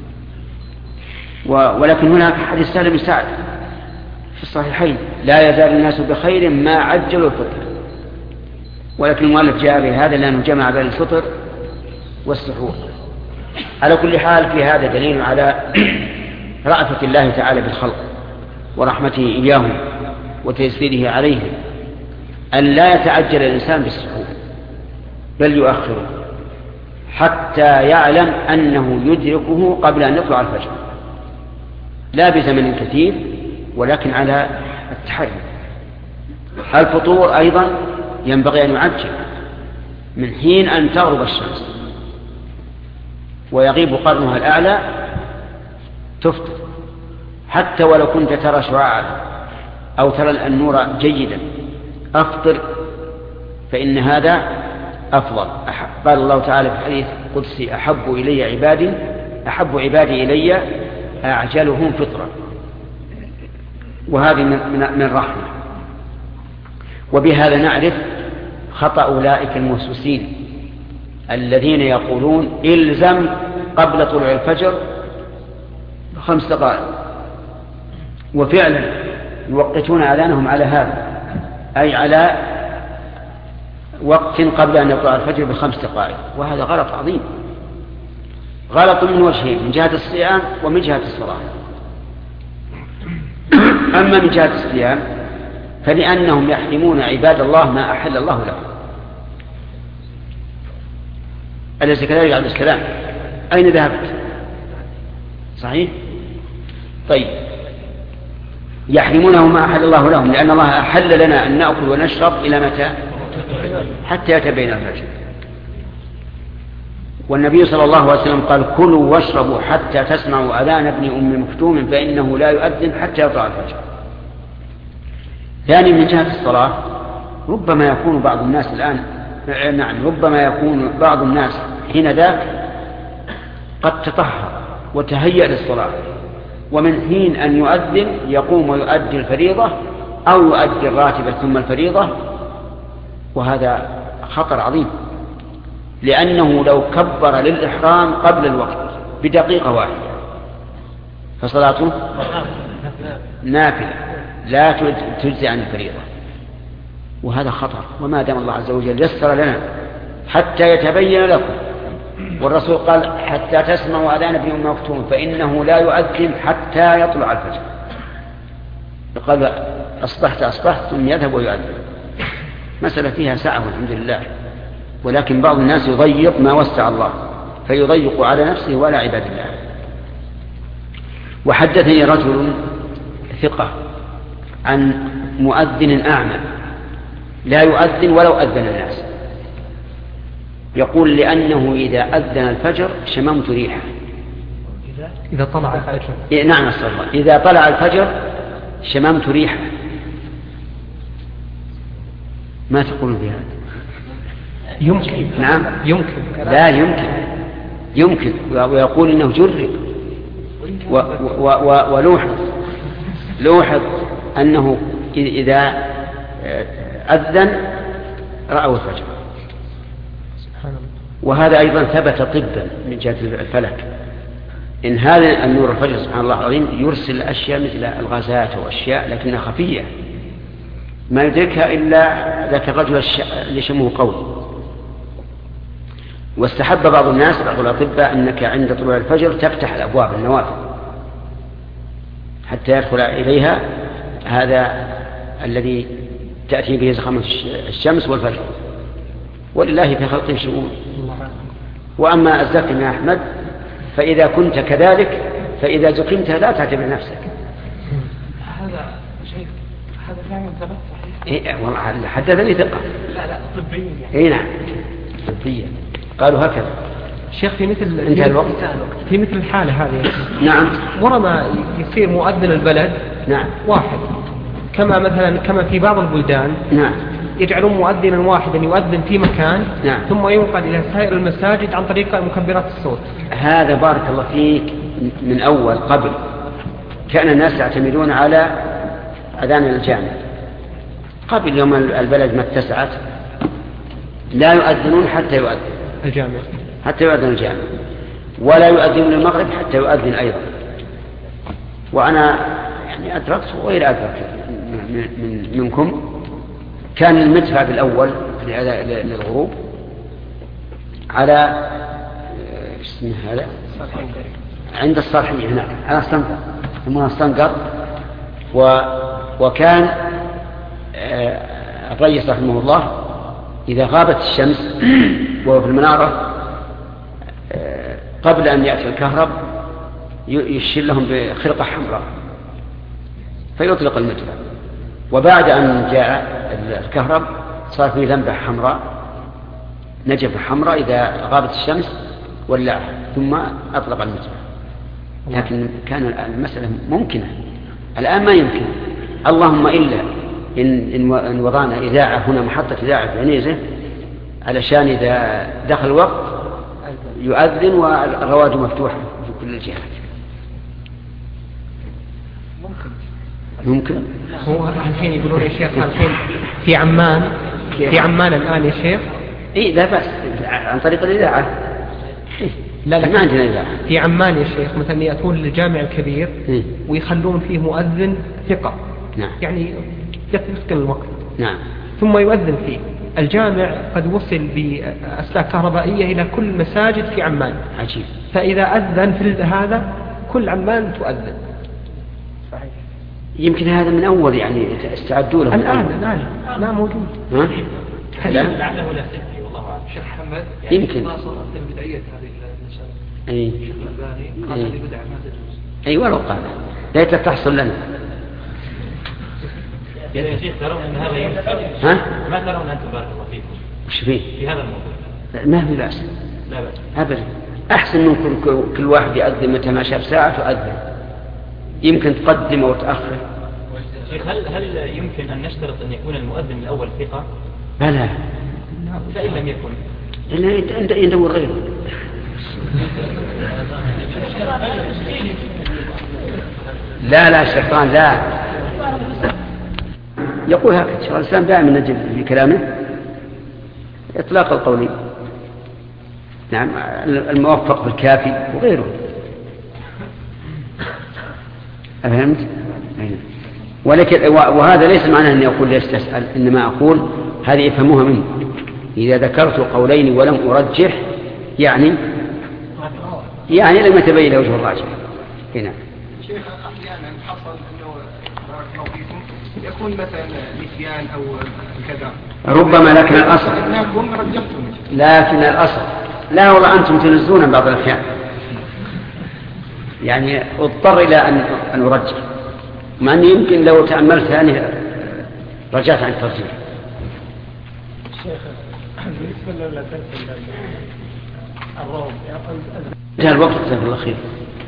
ولكن هناك حديث سالم بن سعد في الصحيحين: لا يزال الناس بخير ما عجلوا الفطر. ولكن المؤلف جاء بهذا لأنه جمع بين الفطر والسحور. على كل حال في هذا دليل على رأفة الله تعالى بالخلق ورحمته إياهم وتيسيره عليهم، أن لا يتعجل الإنسان بالسحور بل يؤخره حتى يعلم أنه يدركه قبل أن يطلع الفجر، لا بزمن كثير ولكن على التحري. الفطور أيضا ينبغي أن يعجل من حين أن تغرب الشمس ويغيب قرنها الأعلى تفطر، حتى ولو كنت ترى شعاعا أو ترى النور جيدا أفطر، فإن هذا أفضل. قال الله تعالى في الحديث القدسي: أحب عبادي إلي أعجلهم فطرا. وهذه من رحمة. وبهذا نعرف خطأ أولئك الموسوسين الذين يقولون إلزم قبل طلوع الفجر 5 دقائق، وفعلا يوقتون أذانهم على هذا، أي على وقت قبل أن يطلع الفجر ب5 دقائق، وهذا غلط عظيم. غلط من وجهين: من جهة الصيام ومن جهة الصلاة. أما من جهة الصيام فلأنهم يحرمون عباد الله ما أحل الله لهم. أليس كذلك عليه السلام؟ أين ذهبت؟ صحيح؟ طيب، يحرمونه ما أحل الله لهم، لأن الله أحل لنا أن نأكل ونشرب إلى متى؟ حتى يتبين الفجر. والنبي صلى الله عليه وسلم قال: كلوا واشربوا حتى تسمعوا أذان ابن أم مكتوم فإنه لا يؤذن حتى يطلع الفجر. ثاني، من جهة الصلاة، ربما يكون بعض الناس الآن ربما يكون بعض الناس حين ذاك قد تطهر وتهيأ للصلاة، ومن حين أن يؤذن يقوم ويؤدي الفريضة أو يؤدي الراتبة ثم الفريضة، وهذا خطر عظيم، لأنه لو كبر للإحرام قبل الوقت بدقيقة واحدة فصلاته نافلة لا تجزي عن الفريضة، وهذا خطر. وما دام الله عز وجل يسر لنا حتى يتبين لكم، والرسول قال: حتى تسمعوا أذان ابن أم مكتوم فإنه لا يؤذن حتى يطلع الفجر. قال: أصبحت ثم يذهب ويؤذن. مسألة فيها سعة والحمد لله، ولكن بعض الناس يضيق ما وسع الله، فيضيق على نفسه ولا عباد الله. وحدثني رجل ثقة عن مؤذن أعمى لا يؤذن ولو أذن الناس، يقول: لأنه إذا أذن الفجر شممت ريحه. إذا طلع الفجر، نعم الصلاة، إذا طلع الفجر شممت ريحه. ما تقولون في هذا؟ يمكن. نعم يمكن. لا يمكن. ويقول إنه جرب. ولوحظ أنه إذا أذن رأوا الفجر. وهذا أيضا ثبت طبا من جهة الفلك، إن هذا النور الفجر سبحان الله العظيم يرسل أشياء مثل الغازات وأشياء لكنها خفية ما يدركها إلا ذاك الرجل اللي شمه قوي. واستحب بعض الناس، بعض الأطباء، أنك عند طلوع الفجر تفتح الأبواب النوافذ حتى يدخل إليها هذا الذي تأتي به زخمة الشمس والفجر، ولله في خلقه شؤون. وأما الزكم يا أحمد فإذا كنت كذلك فإذا زكمت لا تعتبر نفسك. هذا شيء، هذا فعلا ثبت صحيح؟ إيه والله حدثني ثقة. لا طبيا يعني. إيه نعم طبيا، قالوا هكذا. شيخ في مثل انتهى الوقت. في مثل الحالة هذه نعم، ورما يصير مؤذن البلد نعم واحد، كما في بعض البلدان نعم يجعلون مؤذنا واحدا يؤذن في مكان، نعم، ثم ينقل إلى سائر المساجد عن طريق مكبرات الصوت. هذا بارك الله فيك من أول قبل كان الناس يعتمدون على أذان الجامع. قبل يوم البلد ما اتسعت لا يؤذنون حتى يؤذن الجامع، ولا يؤذن المغرب حتى يؤذن أيضا. وأنا يعني أدركت وغير أدرك منكم كان المدفع بالأول للغروب على اسمه هذا عند الصالحية هناك على الصنقر، ثم الصنقر. وكان الرئيس رحمه الله إذا غابت الشمس وهو في المنارة قبل أن يأتي الكهرب يشير لهم بخرقة حمراء فيطلق المدفع، وبعد أن جاء الكهرب صار فيه لمبة حمراء نجفة حمراء إذا غابت الشمس ولعها ثم أطلق المدفع. لكن كان المسألة ممكنة، الآن ما يمكن، اللهم إلا إن وضعنا إذاعة هنا، محطة إذاعة في عنيزة، علشان إذا دخل الوقت يؤذن والرواد مفتوحة في كل الجهات. ممكن. هو الحين يقولون يا شيخ الحين في عمان الآن يا شيخ. إيه لا بأس عن طريق الإذاعة. لا ما عندنا إذاعة. في عمان يا شيخ مثلا يأتون للجامع الكبير ويخلون فيه مؤذن ثقة. نعم. يعني يتسكن الوقت. نعم. ثم يؤذن فيه. الجامع قد وصل بأسلاك كهربائية إلى كل مساجد في عمان. عجيب. فإذا أذن في هذا كل عمان تؤذن. صحيح. يمكن هذا من أول يعني استعدوا له الآن لا موجود. ها؟ لعله لا تكفي والله أعلم. شيخ محمد يمكن. ما صارت البداية هذه المسألة. أي قال هذه بدعة ما تجوز. أي ولو قال ليت تحصل لنا. يا شيخ ترون أن هذا ينفع؟ ها؟ ما ترون أنتم بارك الله فيكم وش فيه؟ في هذا الموضوع؟ ما في بأس. لا بأس أبدا. أحسن من كل واحد يأذن متى ما شاف ساعة تؤذن. يمكن تقدم أو تأخر. شيخ هل يمكن أن نشترط أن يكون المؤذن الأول ثقة؟ بلى. فإن لم يكن أنت يدور غيره. لا الشيطان لا يقول هكذا. شيخ الإسلام دائما نجد في كلامه إطلاق القولي. نعم الموفق بالكافي وغيره. أفهمت؟ ولكن وهذا ليس معناه أن يقول ليش تسأل، إنما أقول هذه يفهموها منه. إذا ذكرت قولين ولم أرجح يعني لم يتبين وجه الراجح. هنا شيخ أحيانا حصل أنه بارك الله فيكم يكون مثلا نسيان أو كذا ربما، لكن الأصل لا والله أنتم تنزلون بعض الأحيان يعني اضطر إلى أن أرجح، مع أني يمكن لو تأملت ثاني رجعت عن الترجيح. شيخ بالنسبة للتنسل الروم انتهى الوقت جزاك الله خير.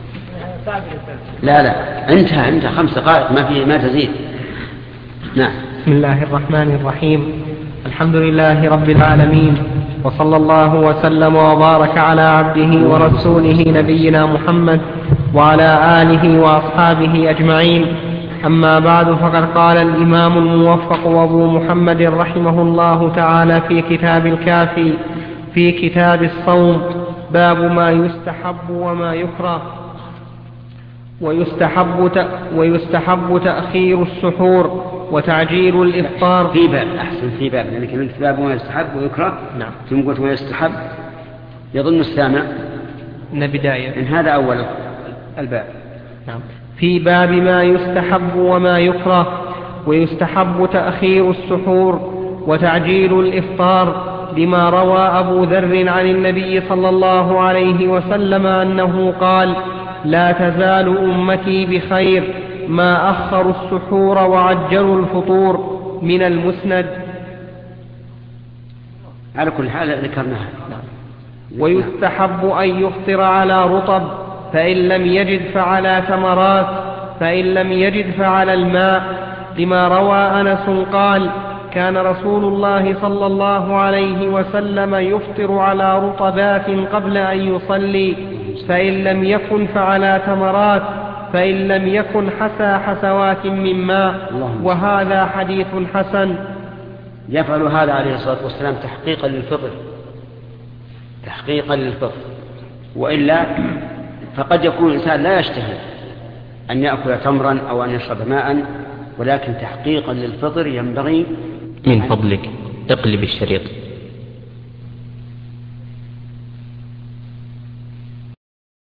لا انتهى 5 دقائق ما تزيد. نعم. بسم الله الرحمن الرحيم. الحمد لله رب العالمين، وصلى الله وسلم وبارك على عبده ورسوله نبينا محمد وعلى آله وأصحابه أجمعين. أما بعد، فقد قال الإمام الموفق أبو محمد رحمه الله تعالى في كتاب الكافي في كتاب الصوم: باب ما يستحب وما يكره. ويستحب تأخير السحور وتعجيل الإفطار. في باب أحسن، في باب لأن كلمة باب ما يستحب ويكره. نعم. ثم قلت ويستحب يظن السامع إن بداية إن هذا أول الباب. نعم. في باب ما يستحب وما يكره. ويستحب تأخير السحور وتعجيل الإفطار، لما روى أبو ذر عن النبي صلى الله عليه وسلم أنه قال: لا تزال أمتي بخير ما أخروا السحور وعجلوا الفطور. من المسند. على كل حال ذكرناها. ويستحب أن يفطر على رطب، فإن لم يجد فعلى تمرات، فإن لم يجد فعلى الماء، لما روى أنس قال: كان رسول الله صلى الله عليه وسلم يفطر على رطبات قبل أن يصلي، فإن لم يكن فعلى تمرات، فإن لم يكن حسى حسوات من ماء. وهذا حديث حسن. يفعل هذا عليه الصلاة والسلام تحقيقا للفطر، وإلا فقد يكون الإنسان لا يشتهي أن يأكل تمرا أو أن يشرب ماء، ولكن تحقيقا للفطر ينبغي. من فضلك اقلب الشريط.